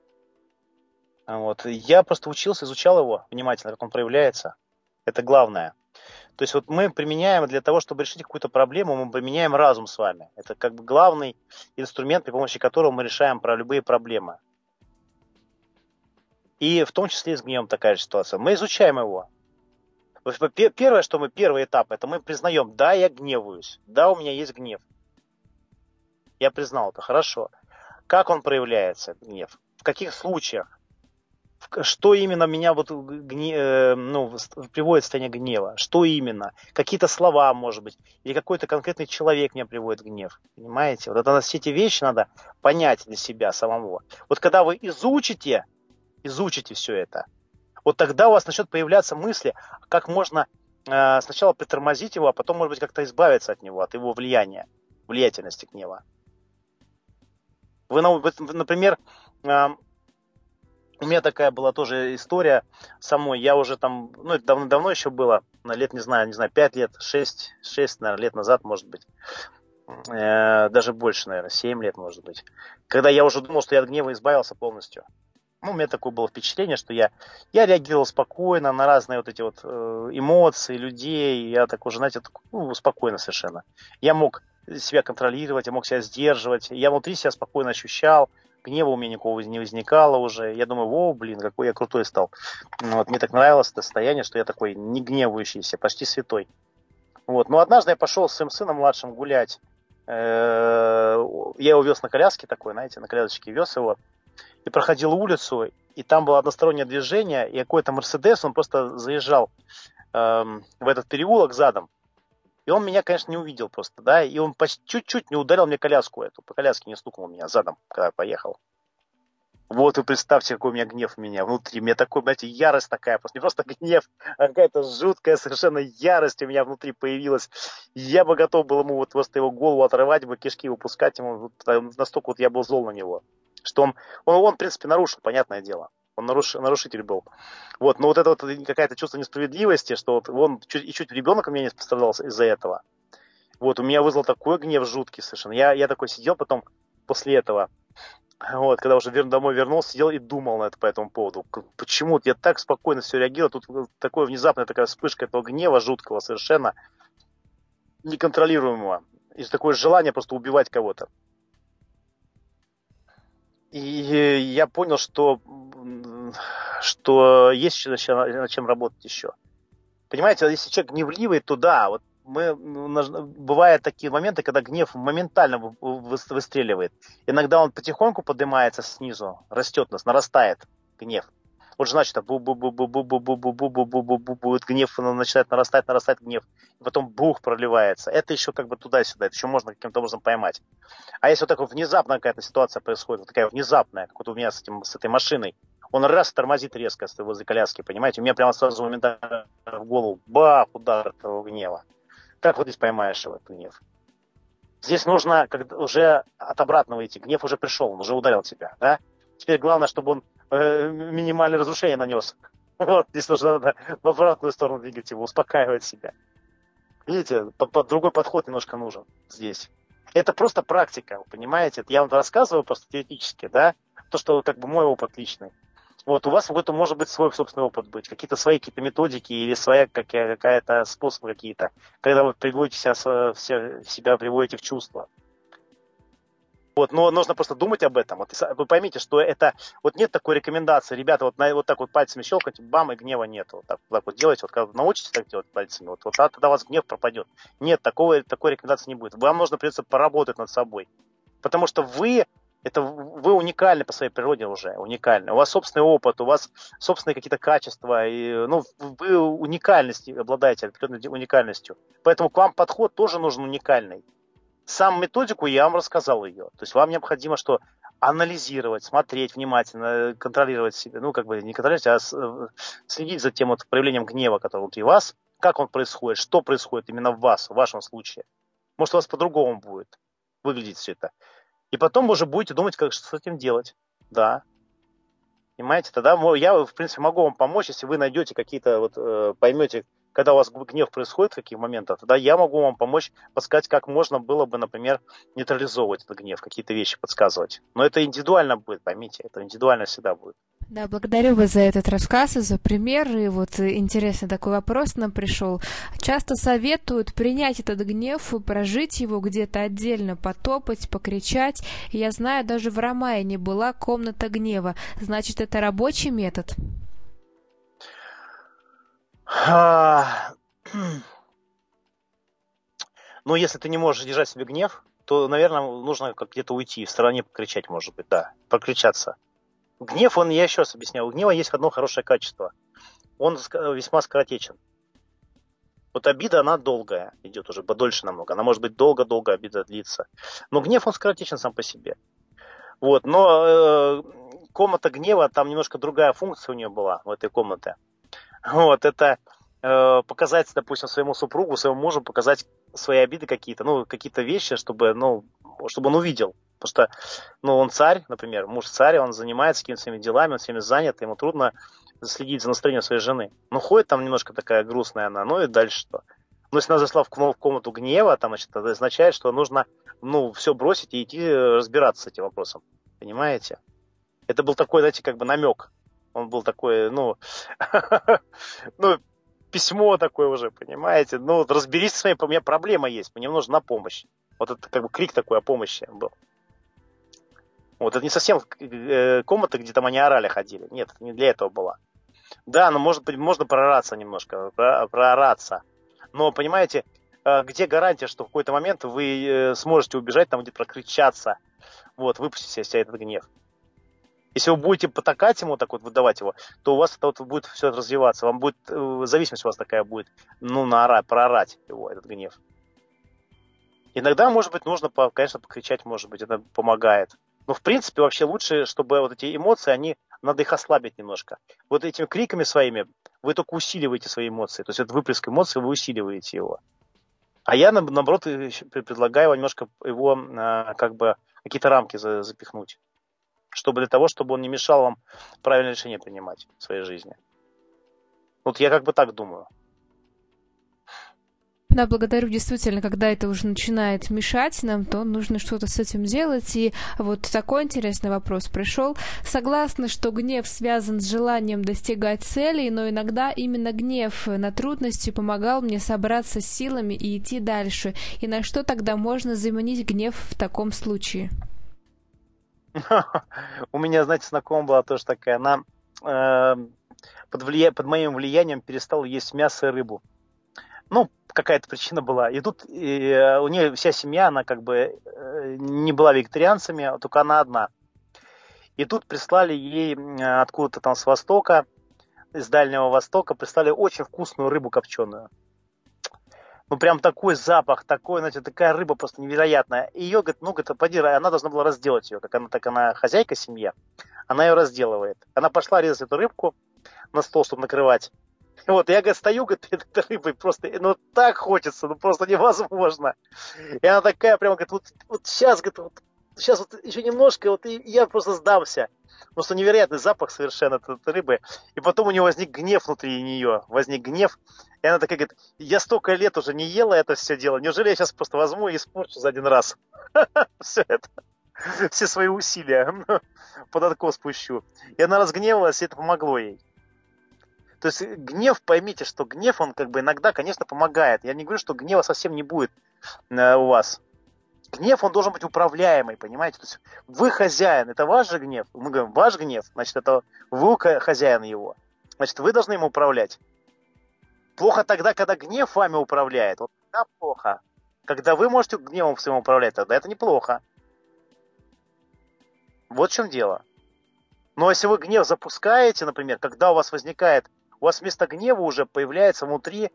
Speaker 2: Вот. Я просто учился, изучал его внимательно, как он проявляется. Это главное. То есть вот мы применяем для того, чтобы решить какую-то проблему, мы применяем разум с вами. Это как бы главный инструмент, при помощи которого мы решаем любые проблемы. И в том числе и с гневом такая же ситуация. Мы изучаем его. Первый этап, это мы признаем, да, я гневаюсь, да, у меня есть гнев. Я признал это, хорошо. Как он проявляется, гнев? В каких случаях? Что именно меня приводит в состояние гнева? Что именно? Какие-то слова, может быть, или какой-то конкретный человек меня приводит в гнев. Понимаете? Вот это все эти вещи надо понять для себя самого. Вот когда вы изучите все это, вот тогда у вас начнет появляться мысли, как можно сначала притормозить его, а потом, может быть, как-то избавиться от него, от его влиятельности гнева. Вы, например, у меня такая была тоже история самой. Я уже там, это давно еще было, лет, не знаю, 5 лет, 6, наверное, лет назад, может быть. Даже больше, наверное, 7 лет, может быть. Когда я уже думал, что я от гнева избавился полностью. У меня такое было впечатление, что я реагировал спокойно на разные вот эти вот эмоции людей. Я так уже, знаете, спокойно совершенно. Я мог себя контролировать, я мог себя сдерживать. Я внутри себя спокойно ощущал. Гнева у меня никакого не возникало уже. Я думаю, какой я крутой стал. Вот, мне так нравилось это состояние, что я такой не гневающийся, почти святой. Вот. Но однажды я пошел с своим сыном младшим гулять. Я его вез на коляске такой, знаете, на колясочке вез его. И проходил улицу, и там было одностороннее движение, и какой-то Мерседес, он просто заезжал в этот переулок задом. И он меня, конечно, не увидел просто, да, и он чуть-чуть не ударил мне коляску эту, по коляске не стукнул меня задом, когда я поехал. Вот вы представьте, какой у меня гнев у меня внутри. У меня такой, знаете, ярость такая, просто не просто гнев, а какая-то жуткая совершенно ярость у меня внутри появилась. Я бы готов был ему вот просто его голову отрывать, бы кишки выпускать ему, настолько вот я был зол на него. Что он, в принципе, нарушил, понятное дело. Он нарушитель был. Вот, но вот это вот какая-то чувство несправедливости, что вот он чуть ребенок у меня не пострадал из-за этого. Вот, у меня вызвал такой гнев жуткий совершенно. Я такой сидел потом после этого, вот, когда уже домой вернулся, сидел и думал по этому поводу. Почему я так спокойно все реагировал, тут такое внезапная такая вспышка этого гнева жуткого, совершенно неконтролируемого. И такое желание просто убивать кого-то. И я понял, что есть над чем работать еще. Понимаете, если человек гневливый, то да, вот бывают такие моменты, когда гнев моментально выстреливает. Иногда он потихоньку поднимается снизу, растет нас, нарастает гнев. Вот же значит, гнев начинает нарастать гнев, и потом бух проливается. Это еще как бы туда-сюда, это еще можно каким-то образом поймать. А если вот такая внезапная какая-то ситуация происходит, вот такая внезапная, как вот у меня с этой машиной, он раз тормозит резко возле коляски, понимаете, у меня прямо сразу моментально в голову бах, удар этого гнева. Как вот здесь поймаешь его, этот гнев? Здесь нужно уже от обратного идти. Гнев уже пришел, он уже ударил тебя, да? Теперь главное, чтобы он минимальное разрушение нанес. Вот, здесь нужно в обратную сторону двигать его, успокаивать себя. Видите, другой подход немножко нужен здесь. Это просто практика, вы понимаете? Я вам рассказываю просто теоретически, да? То, что как бы мой опыт личный. Вот у вас какой-то может быть свой собственный опыт быть, какие-то свои методики или своя какая-то способы какие-то, когда вы приводите себя приводите в чувство. Вот, но нужно просто думать об этом. Вот вы поймите, что это вот нет такой рекомендации, ребята, вот так вот пальцами щелкать, бам, и гнева нет. Вот так вот делайте, вот когда научитесь так делать пальцами, вот тогда у вас гнев пропадет. Нет, такой рекомендации не будет. Вам нужно придется поработать над собой. Потому что вы уникальны по своей природе уже, уникальны. У вас собственный опыт, у вас собственные какие-то качества, и, ну, вы уникальностью обладаете, определенной уникальностью. Поэтому к вам подход тоже нужен уникальный. Сам методику я вам рассказал ее. То есть вам необходимо что? Анализировать, смотреть внимательно, контролировать себя. Ну, как бы не контролировать, а следить за тем вот проявлением гнева, который внутри вас, как он происходит, что происходит именно в вас, в вашем случае. Может, у вас по-другому будет выглядеть все это. И потом вы уже будете думать, как, что с этим делать. Да. Понимаете? Тогда я, в принципе, могу вам помочь, если вы найдете какие-то, вот, поймете, когда у вас гнев происходит в каких моментах, тогда я могу вам помочь, подсказать, как можно было бы, например, нейтрализовывать этот гнев, какие-то вещи подсказывать. Но это индивидуально будет, поймите, это индивидуально всегда будет.
Speaker 1: Да, благодарю вас за этот рассказ и за пример. И вот интересный такой вопрос нам пришел. Часто советуют принять этот гнев и прожить его где-то отдельно, потопать, покричать. И я знаю, даже в Рамаяне была комната гнева. Значит, это рабочий метод?
Speaker 2: Ну, если ты не можешь держать себе гнев, то, наверное, нужно как где-то уйти, в стороне покричать, может быть, да, покричаться. Гнев, я еще раз объясняю, у гнева есть одно хорошее качество. Он весьма скоротечен. Вот обида, она долгая, идет уже подольше намного. Она может быть долго-долго обида длится. Но гнев, он скоротечен сам по себе. Вот, но комната гнева, там немножко другая функция у нее была, у этой комнаты. Вот, это показать, допустим, своему супругу, своему мужу, показать свои обиды какие-то, ну, какие-то вещи, чтобы он увидел. Потому что, он царь, например, муж царь, он занимается какими-то своими делами, он всеми занят, ему трудно следить за настроением своей жены. Ходит там немножко такая грустная она, и дальше что? Но если она зашла в комнату гнева, там, значит, это означает, что нужно, все бросить и идти разбираться с этим вопросом. Понимаете? Это был такой, знаете, как бы намек. Он был такой, письмо такое уже, понимаете? Разберись с своей, у меня проблема есть, мне нужна помощь. Вот это как бы крик такой о помощи был. Вот это не совсем комната, где там они орали, ходили. Нет, это не для этого была. Да, может быть, можно прораться немножко, проораться. Но, понимаете, где гарантия, что в какой-то момент вы сможете убежать, там где-то прокричаться, выпустить из себя этот гнев. Если вы будете потакать ему, так вот выдавать его, то у вас это будет все развиваться. Вам будет, зависимость у вас такая будет, проорать его, этот гнев. Иногда, может быть, нужно, конечно, покричать, может быть, это помогает. Но, в принципе, вообще лучше, чтобы вот эти эмоции, надо их ослабить немножко. Вот этими криками своими вы только усиливаете свои эмоции. То есть этот выплеск эмоций, вы усиливаете его. А я, наоборот, предлагаю немножко его, какие-то рамки запихнуть. Для того, чтобы он не мешал вам правильное решение принимать в своей жизни. Вот я так думаю.
Speaker 1: Да, благодарю. Действительно, когда это уже начинает мешать нам, то нужно что-то с этим делать. И вот такой интересный вопрос пришел. Согласна, что гнев связан с желанием достигать целей, но иногда именно гнев на трудности помогал мне собраться с силами и идти дальше. И на что тогда можно заменить гнев в таком случае?
Speaker 2: У меня, знаете, знакомая была тоже такая. Она под моим влиянием перестала есть мясо и рыбу. Какая-то причина была. И тут у нее вся семья, она не была вегетарианцами, только она одна. И тут прислали ей откуда-то там с Востока, из Дальнего Востока, прислали очень вкусную рыбу копченую. Прям такой запах, знаете, такая рыба просто невероятная. И ее, говорит, поди, она должна была разделать ее, так она хозяйка семьи, она ее разделывает. Она пошла резать эту рыбку на стол, чтобы накрывать. Я, стою, перед этой рыбой просто, так хочется, просто невозможно. И она такая прямо, говорит, сейчас еще немножко, и я просто сдамся. Просто невероятный запах совершенно этой рыбы. И потом у нее возник гнев внутри нее, И она такая говорит, я столько лет уже не ела это все дело, неужели я сейчас просто возьму и испорчу за один раз все это, все свои усилия под откос спущу. И она разгневалась, и это помогло ей. То есть гнев, поймите, что гнев, он иногда, конечно, помогает. Я не говорю, что гнева совсем не будет у вас. Гнев, он должен быть управляемый, понимаете? То есть вы хозяин, это ваш же гнев. Мы говорим, ваш гнев, значит, это вы хозяин его. Значит, вы должны им управлять. Плохо тогда, когда гнев вами управляет. Вот тогда плохо. Когда вы можете гневом своим управлять, тогда это неплохо. Вот в чем дело. Но если вы гнев запускаете, например, когда у вас возникает, у вас вместо гнева уже появляется внутри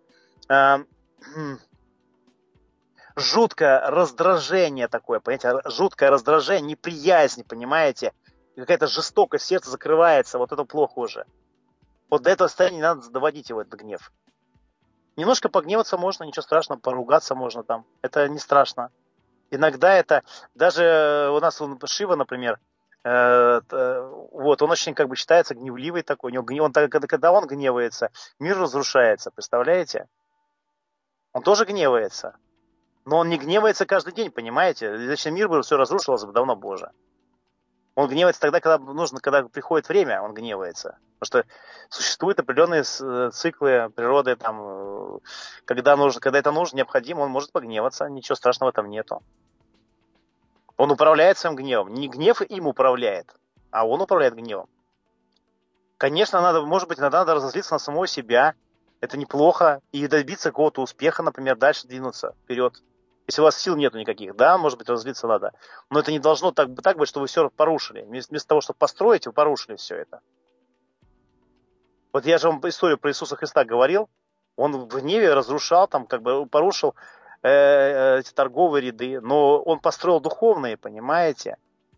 Speaker 2: жуткое раздражение такое, понимаете, жуткое раздражение, неприязнь, понимаете, какая-то жестокость, сердце закрывается, вот это плохо уже. Вот до этого состояния не надо доводить его, этот гнев. Немножко погневаться можно, ничего страшного, поругаться можно там, это не страшно. Иногда это, даже у нас Шива, например, вот, он очень как бы считается гневливый такой, когда он гневается, мир разрушается, представляете? Он тоже гневается. Но он не гневается каждый день, понимаете? Иначе мир бы все разрушилось бы давно, Боже. Он гневается тогда, когда приходит время, он гневается. Потому что существуют определенные циклы природы, там, когда это нужно, необходимо, он может погневаться, ничего страшного там нету. Он управляет своим гневом. Не гнев им управляет, а он управляет гневом. Конечно, может быть, иногда надо разозлиться на самого себя. Это неплохо. И добиться какого-то успеха, например, дальше двинуться вперед. Если у вас сил нету никаких, да, может быть, разозлиться надо. Но это не должно так быть, что вы все порушили. Вместо того, чтобы построить, вы порушили все это. Вот я же вам историю про Иисуса Христа говорил. Он в гневе разрушал, там, как бы порушил эти торговые ряды. Но он построил духовные, понимаете,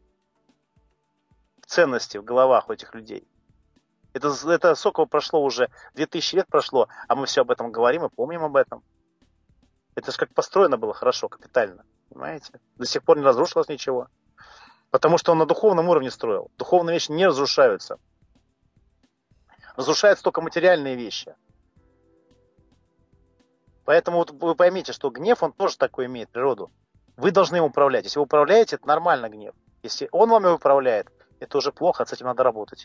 Speaker 2: ценности в головах у этих людей. Это сколько прошло уже, 2000 лет прошло, а мы все об этом говорим и помним об этом. Это же как построено было хорошо, капитально, понимаете? До сих пор не разрушилось ничего. Потому что он на духовном уровне строил. Духовные вещи не разрушаются. Разрушаются только материальные вещи. Поэтому вот вы поймите, что гнев, он тоже такой имеет природу. Вы должны им управлять. Если вы управляете, это нормально гнев. Если он вами управляет, это уже плохо, с этим надо работать.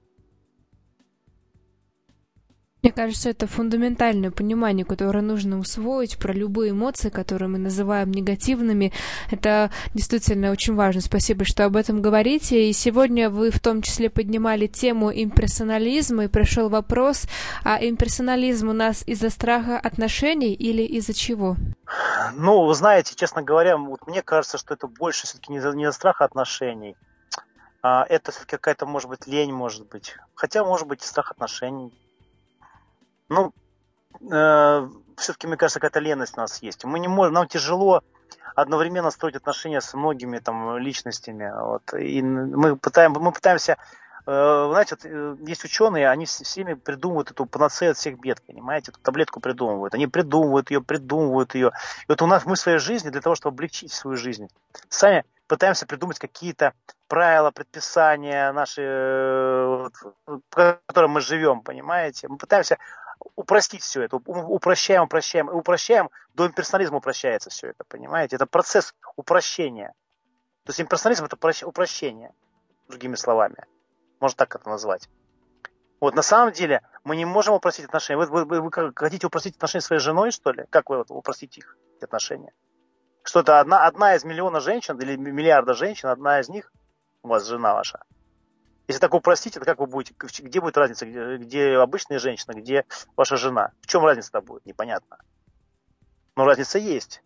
Speaker 1: Мне кажется, это фундаментальное понимание, которое нужно усвоить про любые эмоции, которые мы называем негативными. Это действительно очень важно. Спасибо, что об этом говорите. И сегодня вы в том числе поднимали тему имперсонализма, и пришел вопрос, а имперсонализм у нас из-за страха отношений или из-за чего?
Speaker 2: Ну, вы знаете, честно говоря, вот мне кажется, что это больше все-таки не за страх отношений. Это все-таки какая-то, может быть, лень, может быть. Хотя, может быть, и страх отношений. Ну, все-таки, мне кажется, какая-то леность у нас есть. Мы не можем, нам тяжело одновременно строить отношения с многими там личностями. Вот. И мы пытаемся, знаете, вот, есть ученые, они всеми придумывают эту панацею от всех бед, понимаете, эту таблетку придумывают. Они придумывают ее. И вот у нас мы в своей жизни, для того, чтобы облегчить свою жизнь, сами пытаемся придумать какие-то правила, предписания наши, по которым мы живем, понимаете. Мы пытаемся упростить все это, упрощаем, до имперсонализма упрощается все это, понимаете? Это процесс упрощения. То есть имперсонализм – это упрощение, другими словами. Можно так это назвать. Вот на самом деле мы не можем упростить отношения. Вы хотите упростить отношения с своей женой, что ли? Как вы упростите их отношения? Что это одна из миллиона женщин или миллиарда женщин, одна из них у вас жена ваша. Если так упростить, это как вы будете, где будет разница, где обычная женщина, где ваша жена? В чем разница-то будет? Непонятно. Но разница есть.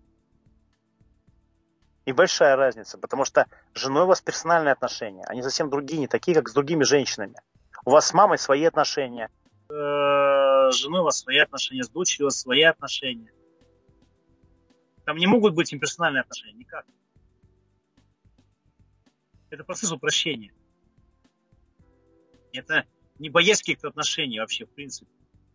Speaker 2: И большая разница, потому что с женой у вас персональные отношения. Они совсем другие, не такие, как с другими женщинами. У вас с мамой свои отношения. С женой у вас свои отношения, с дочерью у вас свои отношения. Там не могут быть имперсональные отношения, никак. Это процесс упрощения. Это не боязнь каких-то отношений вообще, в принципе.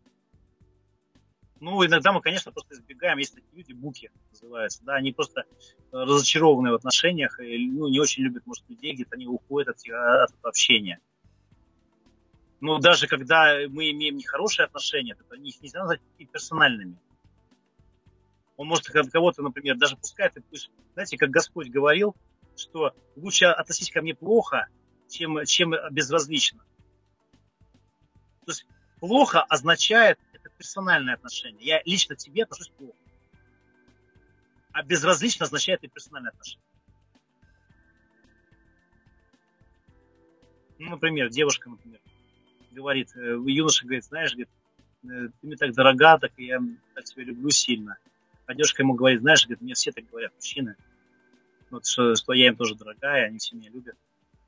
Speaker 2: Ну, иногда мы, конечно, просто избегаем. Есть такие люди, буки называются, да, они просто разочарованы в отношениях, и, не очень любят, может, людей, где-то они уходят от этого общения. Но даже когда мы имеем нехорошие отношения, то их нельзя назвать персональными. Он может кого-то, например, даже пускает, знаете, как Господь говорил, что лучше относись ко мне плохо, чем безразлично. То есть плохо означает это персональное отношение. Я лично к тебе отношусь плохо. А безразлично означает и персональное отношение. Ну, например, девушка, говорит, юноша говорит, знаешь, говорит, ты мне так дорога, так я так тебя люблю сильно. А девушка ему говорит, знаешь, говорит, мне все так говорят, мужчины, вот, что я им тоже дорогая, они все меня любят.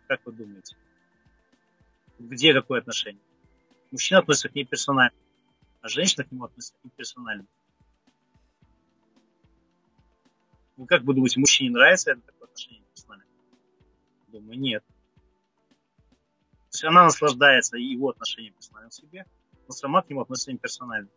Speaker 2: Как вы думаете? Где какое отношение? Мужчина относится к ней персонально, а женщина к нему относится имперсонально. Вы как вы думаете, мужчине нравится это такое отношение персонально? Думаю, нет. То есть она наслаждается его отношением персонально к себе, но сама к нему относится имперсонально.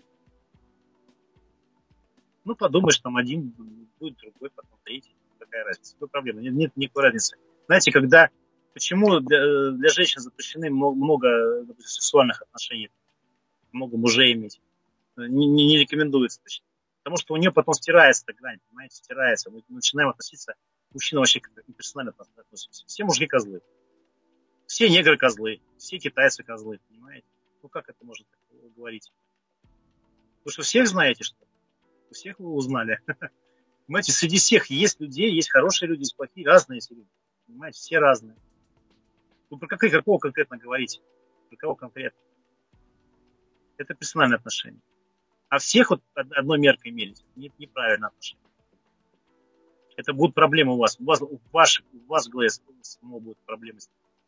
Speaker 2: Ну, подумаешь, там один будет, другой, потом третий. Какая разница? Какая проблема? Нет никакой разницы. Знаете, почему для женщин запрещены много, допустим, сексуальных отношений, много мужей иметь? Не рекомендуется. Потому что у нее потом стирается эта грань, понимаете, стирается. Мы начинаем относиться, мужчина вообще персонально относится. Все мужики козлы. Все негры козлы, все китайцы козлы, понимаете? Ну, как это можно так говорить? Вы что, всех знаете, что ли? Всех вы узнали. Понимаете, среди всех есть людей, есть хорошие люди, есть плохие, разные есть люди. Понимаете, все разные. Вы про какого конкретно говорите? Про кого конкретно? Это персональные отношения. А всех вот одной меркой мерить, неправильное отношение. Это будут проблемы у вас. У вас в голове самого будут проблемы.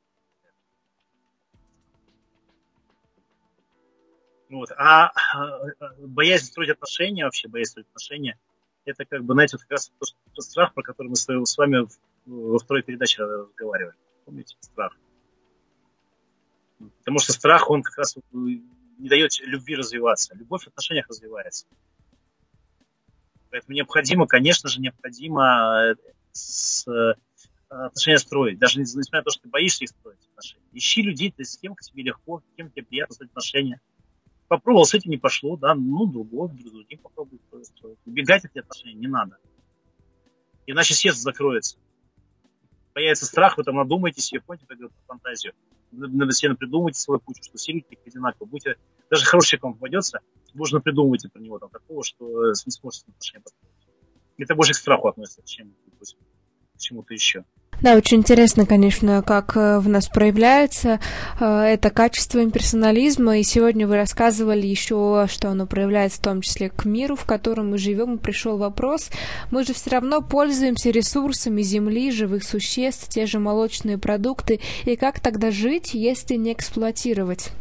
Speaker 2: Вот. А боязнь строить отношения, это как бы, знаете, вот как раз тот страх, про который мы с вами во второй передаче разговаривали. Помните? Страх. Потому что страх, он как раз не дает любви развиваться. Любовь в отношениях развивается. Поэтому конечно же, необходимо отношения строить. Даже несмотря на то, что ты боишься их строить отношения. Ищи людей, с кем тебе легко, с кем тебе приятно строить отношения. Попробовал, с этим не пошло, да, ну, другим попробуй строить. Убегать от этих отношений не надо. Иначе сердце закроется. Появится страх, вы там надумаете себе, помните, как говорят, фантазию. Надо себе придумайте свой путь, что все люди одинаковые. Будете, даже хороший человек вам попадется, вы уже придумывайте про него там такого, что не сможете отношения построить. Это больше к страху относится, чем к чему-то еще.
Speaker 1: Да, очень интересно, конечно, как в нас проявляется это качество имперсонализма, и сегодня вы рассказывали еще, что оно проявляется в том числе к миру, в котором мы живем, и пришел вопрос, мы же все равно пользуемся ресурсами Земли, живых существ, те же молочные продукты, и как тогда жить, если не эксплуатировать?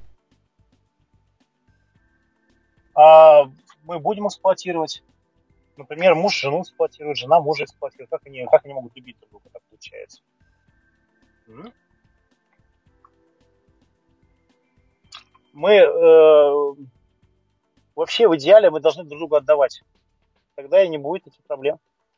Speaker 2: Мы будем эксплуатировать. Например, муж жену эксплуатирует, жена мужа эксплуатирует. Как они могут любить друг друга, так получается? Вообще в идеале мы должны друг другу отдавать. Тогда и не будет таких проблем.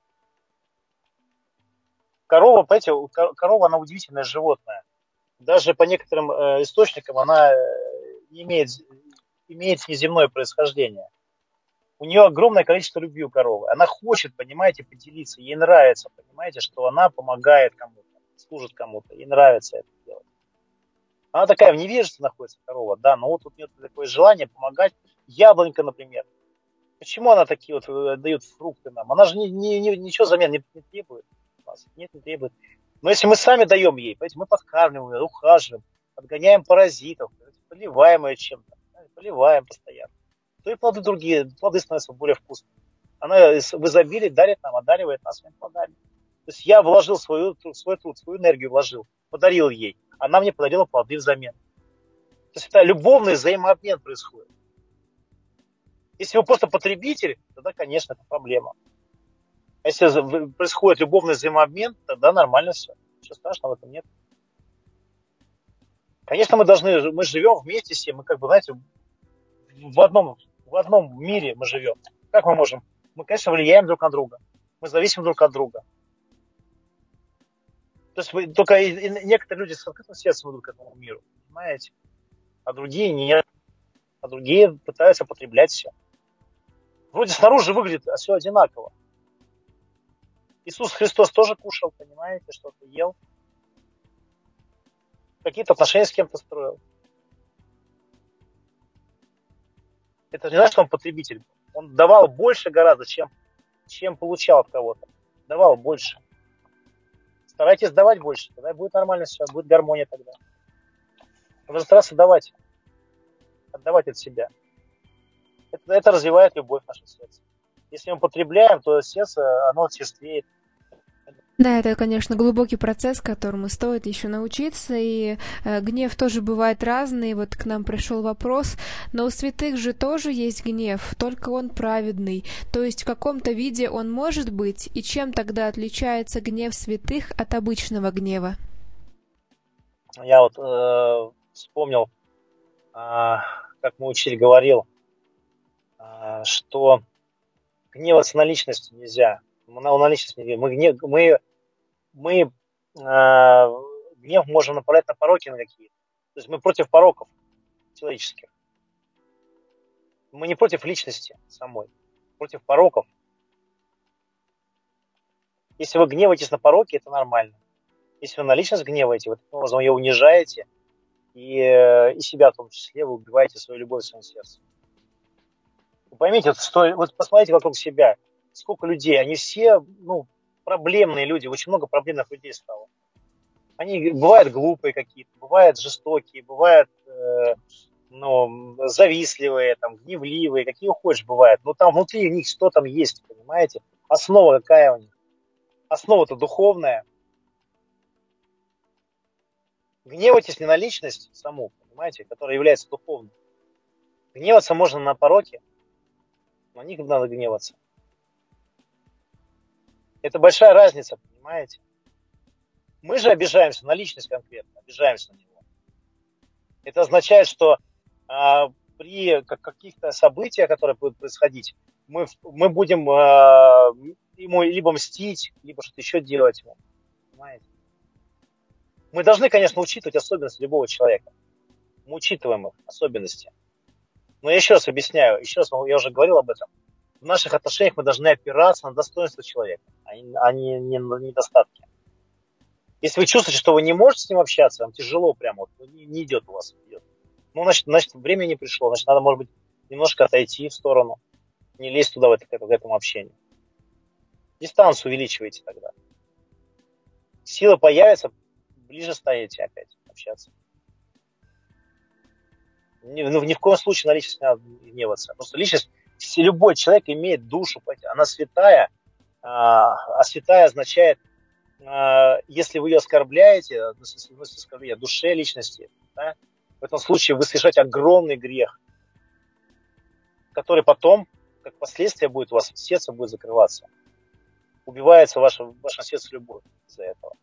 Speaker 2: Корова, понимаете, корова, она удивительное животное. Даже по некоторым источникам она имеет неземное происхождение. У нее огромное количество любви у коровы. Она хочет, понимаете, поделиться. Ей нравится, понимаете, что она помогает кому-то, служит кому-то. Ей нравится это делать. Она такая в невежестве находится, корова, да, но вот у нее такое желание помогать. Яблонька, например. Почему она такие вот дает фрукты нам? Она же ничего взамен не требует. Нет, не требует. Но если мы сами даем ей, понимаете, мы подкармливаем ее, ухаживаем, отгоняем паразитов, поливаем ее чем-то, поливаем постоянно, то и плоды становятся более вкусными. Она в изобилии дарит нам, одаривает нас своими плодами. То есть я вложил свой труд, свою энергию вложил, подарил ей. Она мне подарила плоды взамен. То есть это любовный взаимообмен происходит. Если вы просто потребитель, тогда, конечно, это проблема. А если происходит любовный взаимообмен, тогда нормально все. Ничего страшного в этом нет. Конечно, мы живем вместе все, мы как бы, знаете, в одном мире мы живем. Как мы можем? Мы, конечно, влияем друг на друга. Мы зависим друг от друга. То есть только некоторые люди с открытым сердцем идут к этому миру, понимаете? А другие нет. А другие пытаются потреблять все. Вроде снаружи выглядит все одинаково. Иисус Христос тоже кушал, понимаете, что-то ел. Какие-то отношения с кем-то строил. Это не значит, что он потребитель. Он давал больше гораздо, чем получал от кого-то. Давал больше. Старайтесь давать больше, тогда будет нормально все, будет гармония тогда. Нужно стараться давать. Отдавать от себя. Это развивает любовь в наше сердце. Если мы потребляем, то сердце, оно черствеет.
Speaker 1: Да, это, конечно, глубокий процесс, которому стоит еще научиться, и гнев тоже бывает разный. Вот к нам пришел вопрос, но у святых же тоже есть гнев, только он праведный. То есть в каком-то виде он может быть, и чем тогда отличается гнев святых от обычного гнева?
Speaker 2: Я вот вспомнил, как мой учитель говорил, что гневаться на личность нельзя. На личность не мы гнев можем направлять на пороки на какие-то. То есть мы против пороков человеческих. Мы не против личности самой, против пороков. Если вы гневаетесь на пороки, это нормально. Если вы на личность гневаете, вы таким образом ее унижаете, и себя в том числе, вы убиваете свою любовь в своем сердце. Вы поймите, вот посмотрите вокруг себя, сколько людей, они все, проблемные люди, очень много проблемных людей стало. Они бывают глупые какие-то, бывают жестокие, бывают завистливые, там, гневливые, какие хочешь бывают. Но там внутри них что там есть, понимаете? Основа какая у них? Основа-то духовная. Гневайтесь не на личность саму, понимаете, которая является духовной. Гневаться можно на пороки, на них надо гневаться. Это большая разница, понимаете? Мы же обижаемся на личность конкретно, обижаемся на него. Это означает, что при каких-то событиях, которые будут происходить, мы будем ему либо мстить, либо что-то еще делать ему. Понимаете? Мы должны, конечно, учитывать особенности любого человека. Мы учитываем их особенности. Но я еще раз объясняю, я уже говорил об этом. В наших отношениях мы должны опираться на достоинство человека, а не на недостатки. Если вы чувствуете, что вы не можете с ним общаться, вам тяжело прямо, не идет у вас. Идет. Значит, время не пришло, значит, надо, может быть, немножко отойти в сторону, не лезть туда, к этому общению. Дистанцию увеличивайте тогда. Сила появится, ближе станете опять общаться. Ни в коем случае на личность не надо гневаться. Просто личность, любой человек имеет душу, она святая, а святая означает, если вы ее оскорбляете, оскорбление душе личности, да, в этом случае вы совершаете огромный грех, который потом, как последствие будет у вас, сердце будет закрываться. Убивается в вашем сердце любовь из-за этого.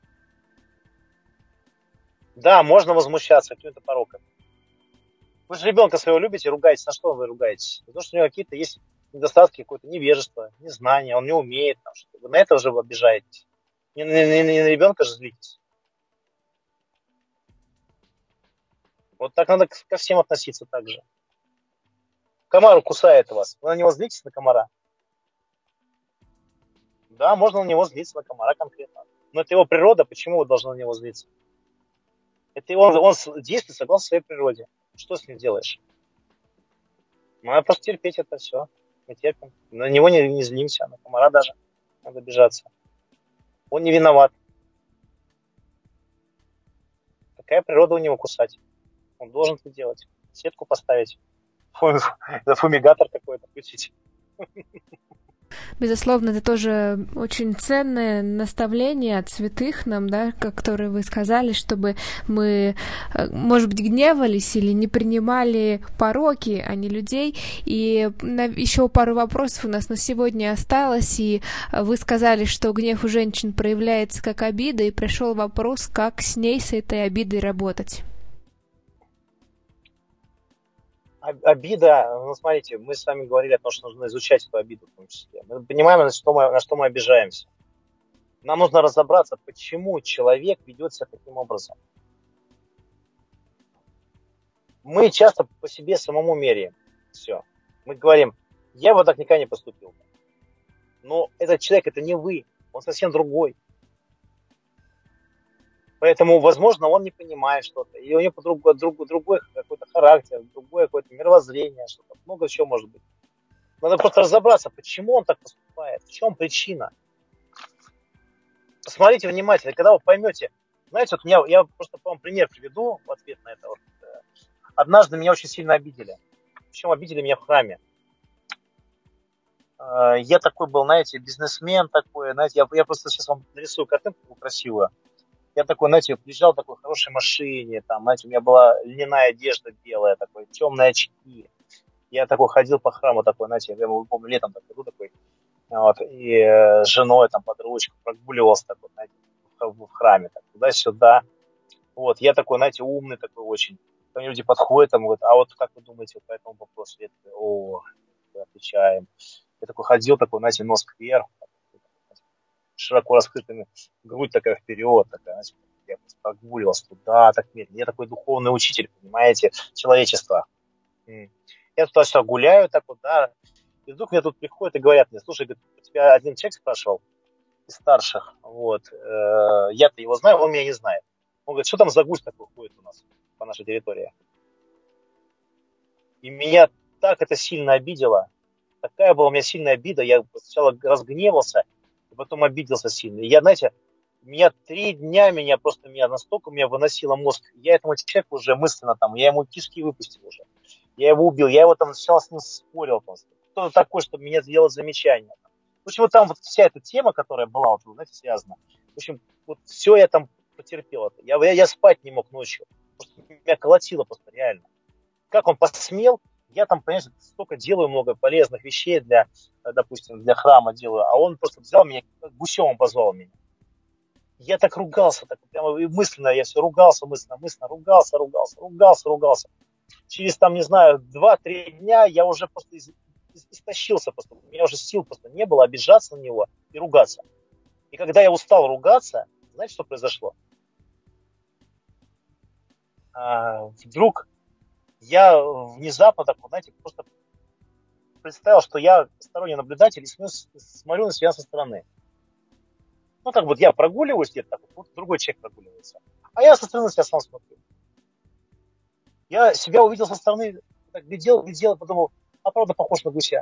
Speaker 2: Да, можно возмущаться какими-то пороками. Вы же ребенка своего любите, ругаетесь. На что вы ругаетесь? Потому что у него какие-то есть недостатки, какое-то невежество, незнание, он не умеет. Вы на это уже обижаетесь. Не на ребенка же злитесь. Вот так надо ко всем относиться так же. Комар кусает вас. Вы на него злитесь, на комара? Да, можно на него злиться, на комара конкретно. Но это его природа, почему вы должны на него злиться? Это он действует согласно своей природе. Что с ним делаешь? Надо просто терпеть это все. Мы терпим. На него не злимся, на комара даже. Надо обижаться. Он не виноват. Какая природа у него кусать? Он должен это делать. Сетку поставить. Фумигатор какой-то включить.
Speaker 1: Безусловно, это тоже очень ценное наставление от святых нам, да, которые вы сказали, чтобы мы, может быть, гневались или не принимали пороки, а не людей. И еще пару вопросов у нас на сегодня осталось, и вы сказали, что гнев у женщин проявляется как обида, и пришел вопрос, как с ней, с этой обидой работать.
Speaker 2: Обида, смотрите, мы с вами говорили о том, что нужно изучать эту обиду в том числе. Мы понимаем, на что мы обижаемся. Нам нужно разобраться, почему человек ведет себя таким образом. Мы часто по себе самому меряем все. Мы говорим, я бы так никогда не поступил. Но этот человек, это не вы, он совсем другой. Поэтому, возможно, он не понимает что-то, и у него другой какой-то характер, другое какое-то мировоззрение, что-то, много чего может быть. Надо просто разобраться, почему он так поступает, в чем причина. Посмотрите внимательно, когда вы поймете. Знаете, вот я просто вам пример приведу в ответ на это. Однажды меня очень сильно обидели. Причем обидели меня в храме. Я такой был, знаете, бизнесмен такой, знаете, я просто сейчас вам нарисую картинку такую красивую. Я такой, знаете, приезжал в такой хорошей машине, там, знаете, у меня была льняная одежда белая, такой, темные очки. Я такой ходил по храму такой, знаете, я помню, летом так иду такой, вот, и с женой там под ручку прогуливался такой, знаете, в храме, так, туда-сюда. Вот, я такой, знаете, умный такой очень. Ко мне люди подходят, там, говорят, а вот как вы думаете вот по этому вопросу? Я такой, отвечаем. Я такой ходил, такой, знаете, нос кверху, широко раскрытыми, грудь такая вперед, такая, знаете, я просто прогуливался туда, так медленно. Я такой духовный учитель, понимаете, человечества. Я туда-сюда гуляю, так вот, да, и вдруг мне тут приходят и говорят мне, слушай, говорит, у тебя один человек спрашивал из старших, вот, я-то его знаю, он меня не знает. Он говорит, что там за гусь такой ходит у нас по нашей территории? И меня так это сильно обидело, такая была у меня сильная обида, я сначала разгневался, и потом обиделся сильно. И я, знаете, меня 3 дня, меня настолько меня выносило мозг, я этому человеку уже мысленно там, я ему кишки выпустил уже. Я его убил, я его там сначала с ним спорил просто. Кто-то такой, чтобы мне сделать замечание. В общем, вот там вот вся эта тема, которая была, вот, знаете, связана. В общем, вот все я там потерпел. Я спать не мог ночью. Потому что меня колотило просто реально. Как он посмел, я там, понимаете, столько делаю много полезных вещей для, допустим, для храма делаю, а он просто взял меня, гусем позвал меня. Я так ругался, так прямо мысленно, я все ругался, мысленно, ругался. Через там, не знаю, 2-3 дня я уже просто истощился, просто. У меня уже сил просто не было обижаться на него и ругаться. И когда я устал ругаться, знаете, что произошло? Вдруг я внезапно так, знаете, просто представил, что я сторонний наблюдатель и смотрю на себя со стороны. Ну, как вот я прогуливаюсь где-то, так вот другой человек прогуливается. А я со стороны себя сам смотрю. Я себя увидел со стороны, так глядел, подумал, а правда похож на гуся.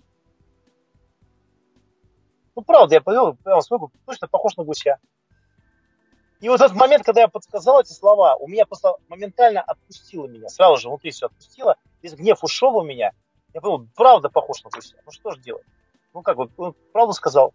Speaker 2: Ну, правда, я повел, прямо смотрю, точно похож на гуся. И вот этот момент, когда я подсказал эти слова, у меня просто моментально отпустило меня. Сразу же внутри все отпустило. Весь гнев ушел у меня. Я подумал, правда похож на гуся. Ну, что же делать? Ну, как вот, он правду сказал.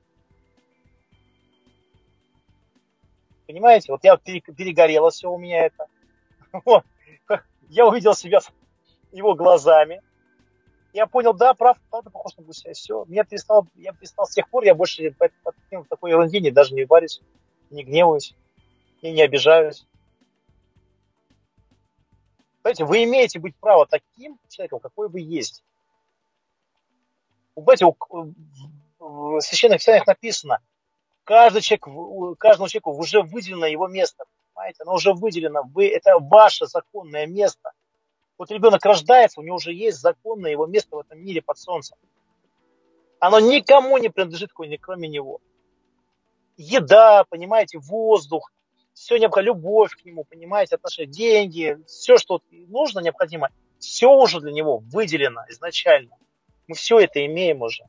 Speaker 2: Понимаете? Вот я перегорело все у меня это. Вот. Я увидел себя его глазами. Я понял, да, правда похож на гуся. Все. Я перестал с тех пор, я больше в такой ерунде даже не варюсь, не гневаюсь и не обижаюсь. Понимаете, вы имеете быть право таким человеком, какой вы есть. Понимаете, в священных писаниях написано, каждому человеку уже выделено его место. Понимаете, оно уже выделено. Это ваше законное место. Вот ребенок рождается, у него уже есть законное его место в этом мире под солнцем. Оно никому не принадлежит, кроме него. Еда, понимаете, воздух, все необходимо, любовь к нему, понимаете, отношения, деньги, все, что нужно, необходимо, все уже для него выделено изначально. Мы все это имеем уже.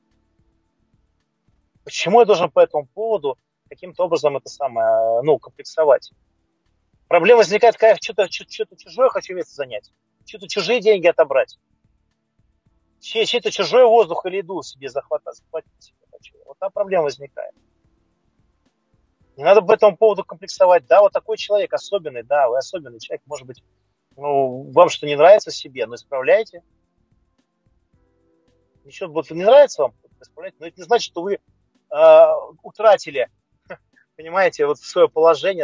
Speaker 2: Почему я должен по этому поводу каким-то образом это самое, комплексовать? Проблема возникает, когда я что-то чужое хочу место занять, что-то чужие деньги отобрать, чей-то чужой воздух или еду себе захватить себе хочу. Вот та проблема возникает. Не надо по этому поводу комплексовать. Да, вот такой человек особенный, да, вы особенный человек, может быть, вам что не нравится в себе, но исправляйте. Ничего вот не нравится вам, исправляйте, но это не значит, что вы утратили, понимаете, вот свое положение,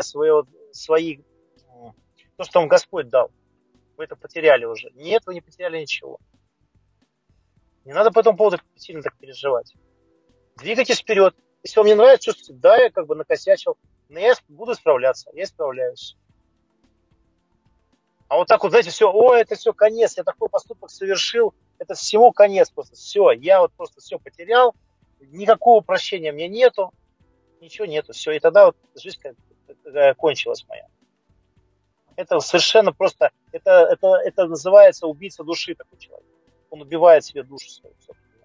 Speaker 2: то, что вам Господь дал. Вы это потеряли уже. Нет, вы не потеряли ничего. Не надо по этому поводу сильно так переживать. Двигайтесь вперед. Если вам не нравится, чувствуйте, да, я как бы накосячил, но я буду исправляться, я исправляюсь. А вот так вот, знаете, все, это все конец, я такой поступок совершил, это всему конец просто. Все, я вот просто все потерял, никакого прощения мне нету, ничего нету, все. И тогда вот жизнь кончилась моя. Это совершенно просто, это называется убийца души такой человек. Он убивает себе душу свою.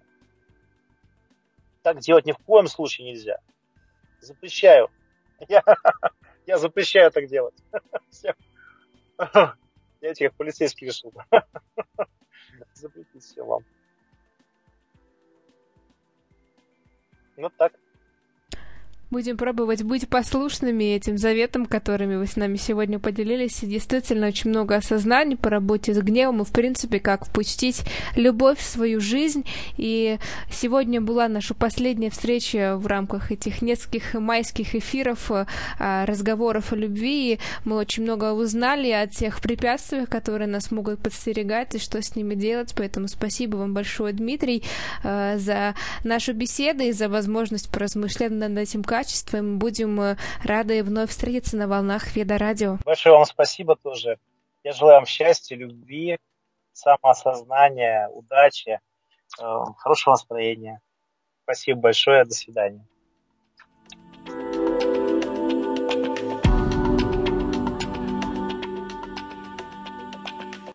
Speaker 2: Так делать ни в коем случае нельзя. Запрещаю. Я запрещаю так делать. Я тебе как полицейский решил. Запретить все вам. Вот так.
Speaker 1: Будем пробовать быть послушными этим заветам, которыми вы с нами сегодня поделились. Действительно, очень много осознаний по работе с гневом и, в принципе, как впустить любовь в свою жизнь. И сегодня была наша последняя встреча в рамках этих нескольких майских эфиров, разговоров о любви. И мы очень много узнали о тех препятствиях, которые нас могут подстерегать, и что с ними делать. Поэтому спасибо вам большое, Дмитрий, за нашу беседу и за возможность поразмышлять над этим качеством. Будем рады вновь встретиться на волнах Веда Радио.
Speaker 2: Большое вам спасибо тоже. Я желаю вам счастья, любви, самоосознания, удачи, хорошего настроения. Спасибо большое. До свидания.